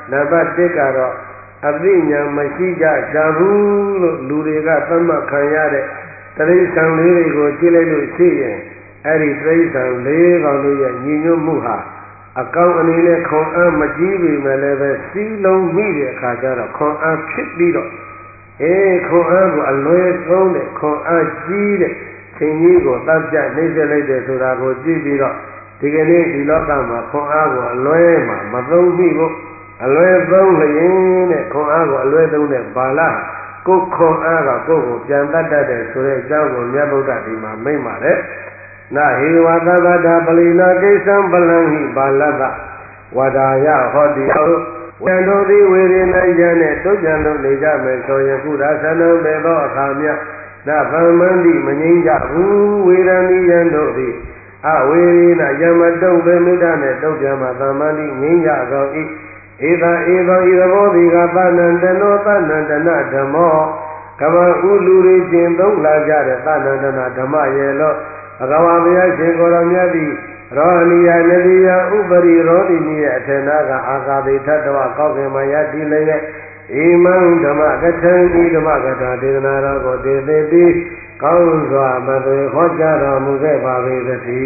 နံပါတ်1ကတော့အသိဉာဏ်မရှိကြကြဘူးလို့လူတွေကသတ်မှတ်ခံရတဲ့တရိစ္ဆာန်လေးတွေကိုကြည့်လိုက်လို့ရှိရင်အဲ့ဒီတရိစ္ဆာန်လေးကောင်တို့ရဲ့ညီညွတ်မှုဟာအကောင်းအနေနဲ့ခွန်အားမကြီးပေမဲ့လည်းပဲစီးလုံးမိတဲ့အခါကျတော့ခွန်အားဖြစ်ပြီးတော့ခွန်အားကိုအလွယ်သုံးတဲ့ခွန်အားကြီးတဲ့ချိန်ကြီးကိုတပ်ပြနှိမ့်ဆက်လိုက်တယ်ဆိုတာကိုကြည့်ပြီးတော့ဒီကနေ့ဒီလောကမှာခွန်အားကိုအလွယ်မှာမသုံးမိဘူးအလွယ်သုံးလျင်တဲ့ခွန်အားကိုအလွယ်သုံးတဲ့ဘာလားကိုခွန်အားကကိုယ့်ကိုပြန်တတ်တတ်တယ်ဆိုတဲ့အကြောင်းကိုမြတ်ဗုဒ္ဓဒီမှာမိန့်ပါတယ်နာဟေဝသဗ္ဗတာပလိနာကိစ္စံပလံဟိပါလတ္တဝဒါယဟောတိအောဝံတို့သည်ဝေရေနယံနဲ့တုတ်ကြံလို့နေကြမယ်ဆိုရင်ခုဒါသနုပေသောအခါမြတ်နာဗမ္မန္တိမငြိမ်းကြဘူးဝေရဏိယံတို့သည်အဝေရေနယမတုတ်ပေမိဒ္ဒနဲ့တုတ်ကြံမှာသမ္မန္တိငြိမ်းကြသောဤဧသာဧသောဤသဘောဒီကပဏံတနောပဏံတနဓမ္မောကမဥလူတွေကျင့်သုံးလာကြတဲ့ပဏံတနဓမ္မရဲ့လို့ဘဂဝါဘုရားရှင်ကိုယ်တော်မြတ်သည်ရောဟဏိယနတိယဥပရိရောဓိနိရဲ့အထနာကအာဂါတိထတဝကောက်ခင်မယတိလည်းရဲ့ဣမံဓမ္မကထံဤဓမ္မကထာဒေသနာတော်ကိုတည်သိပြီးကောင်းစွာမသွေဟောကြားတော်မူခဲ့ပါပေသတ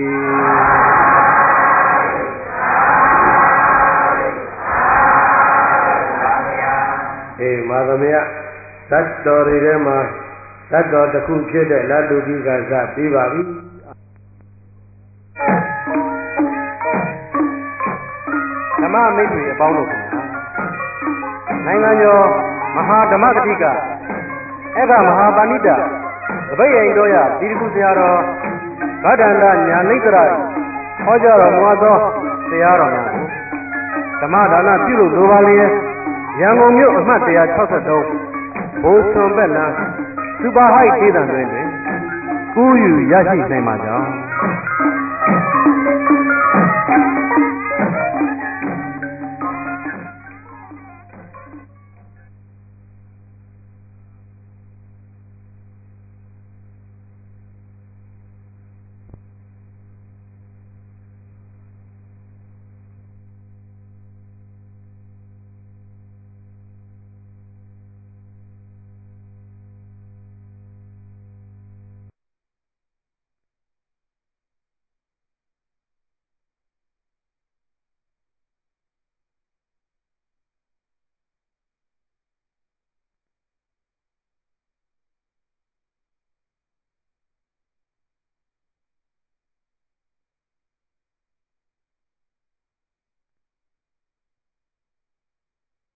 ည်းမာသမယသတ္တော်တွေထဲမှာသတ္တော်တစ်ခုဖြစ်တဲ့လတ္တုပိကစပြီးပါပြီဓမ္မမိတ်ဆွေအပေါင်းတို့ခင်ဗျာနိုင်ငံကျော်မဟာဓမ္မဂတိကအဲ့ဒါမဟာပါဏိတသပိတ်ရင်တော်ရဒီတစ်ခုဆရာတော်ဗဒ္ဒန္တညာနိစ္စရဟောကြားတော်မူသောတရားတော်များကိုဓမ္မဒါနပြုလို့လိုပါလေရန်ကုန်မြို့အမှတ်163ဘိုးစွန်ဘက်လမ်းစူပါဟိုက်ဒေသတွင်ကူးယူရရှိနိုင်ပါကြောင်း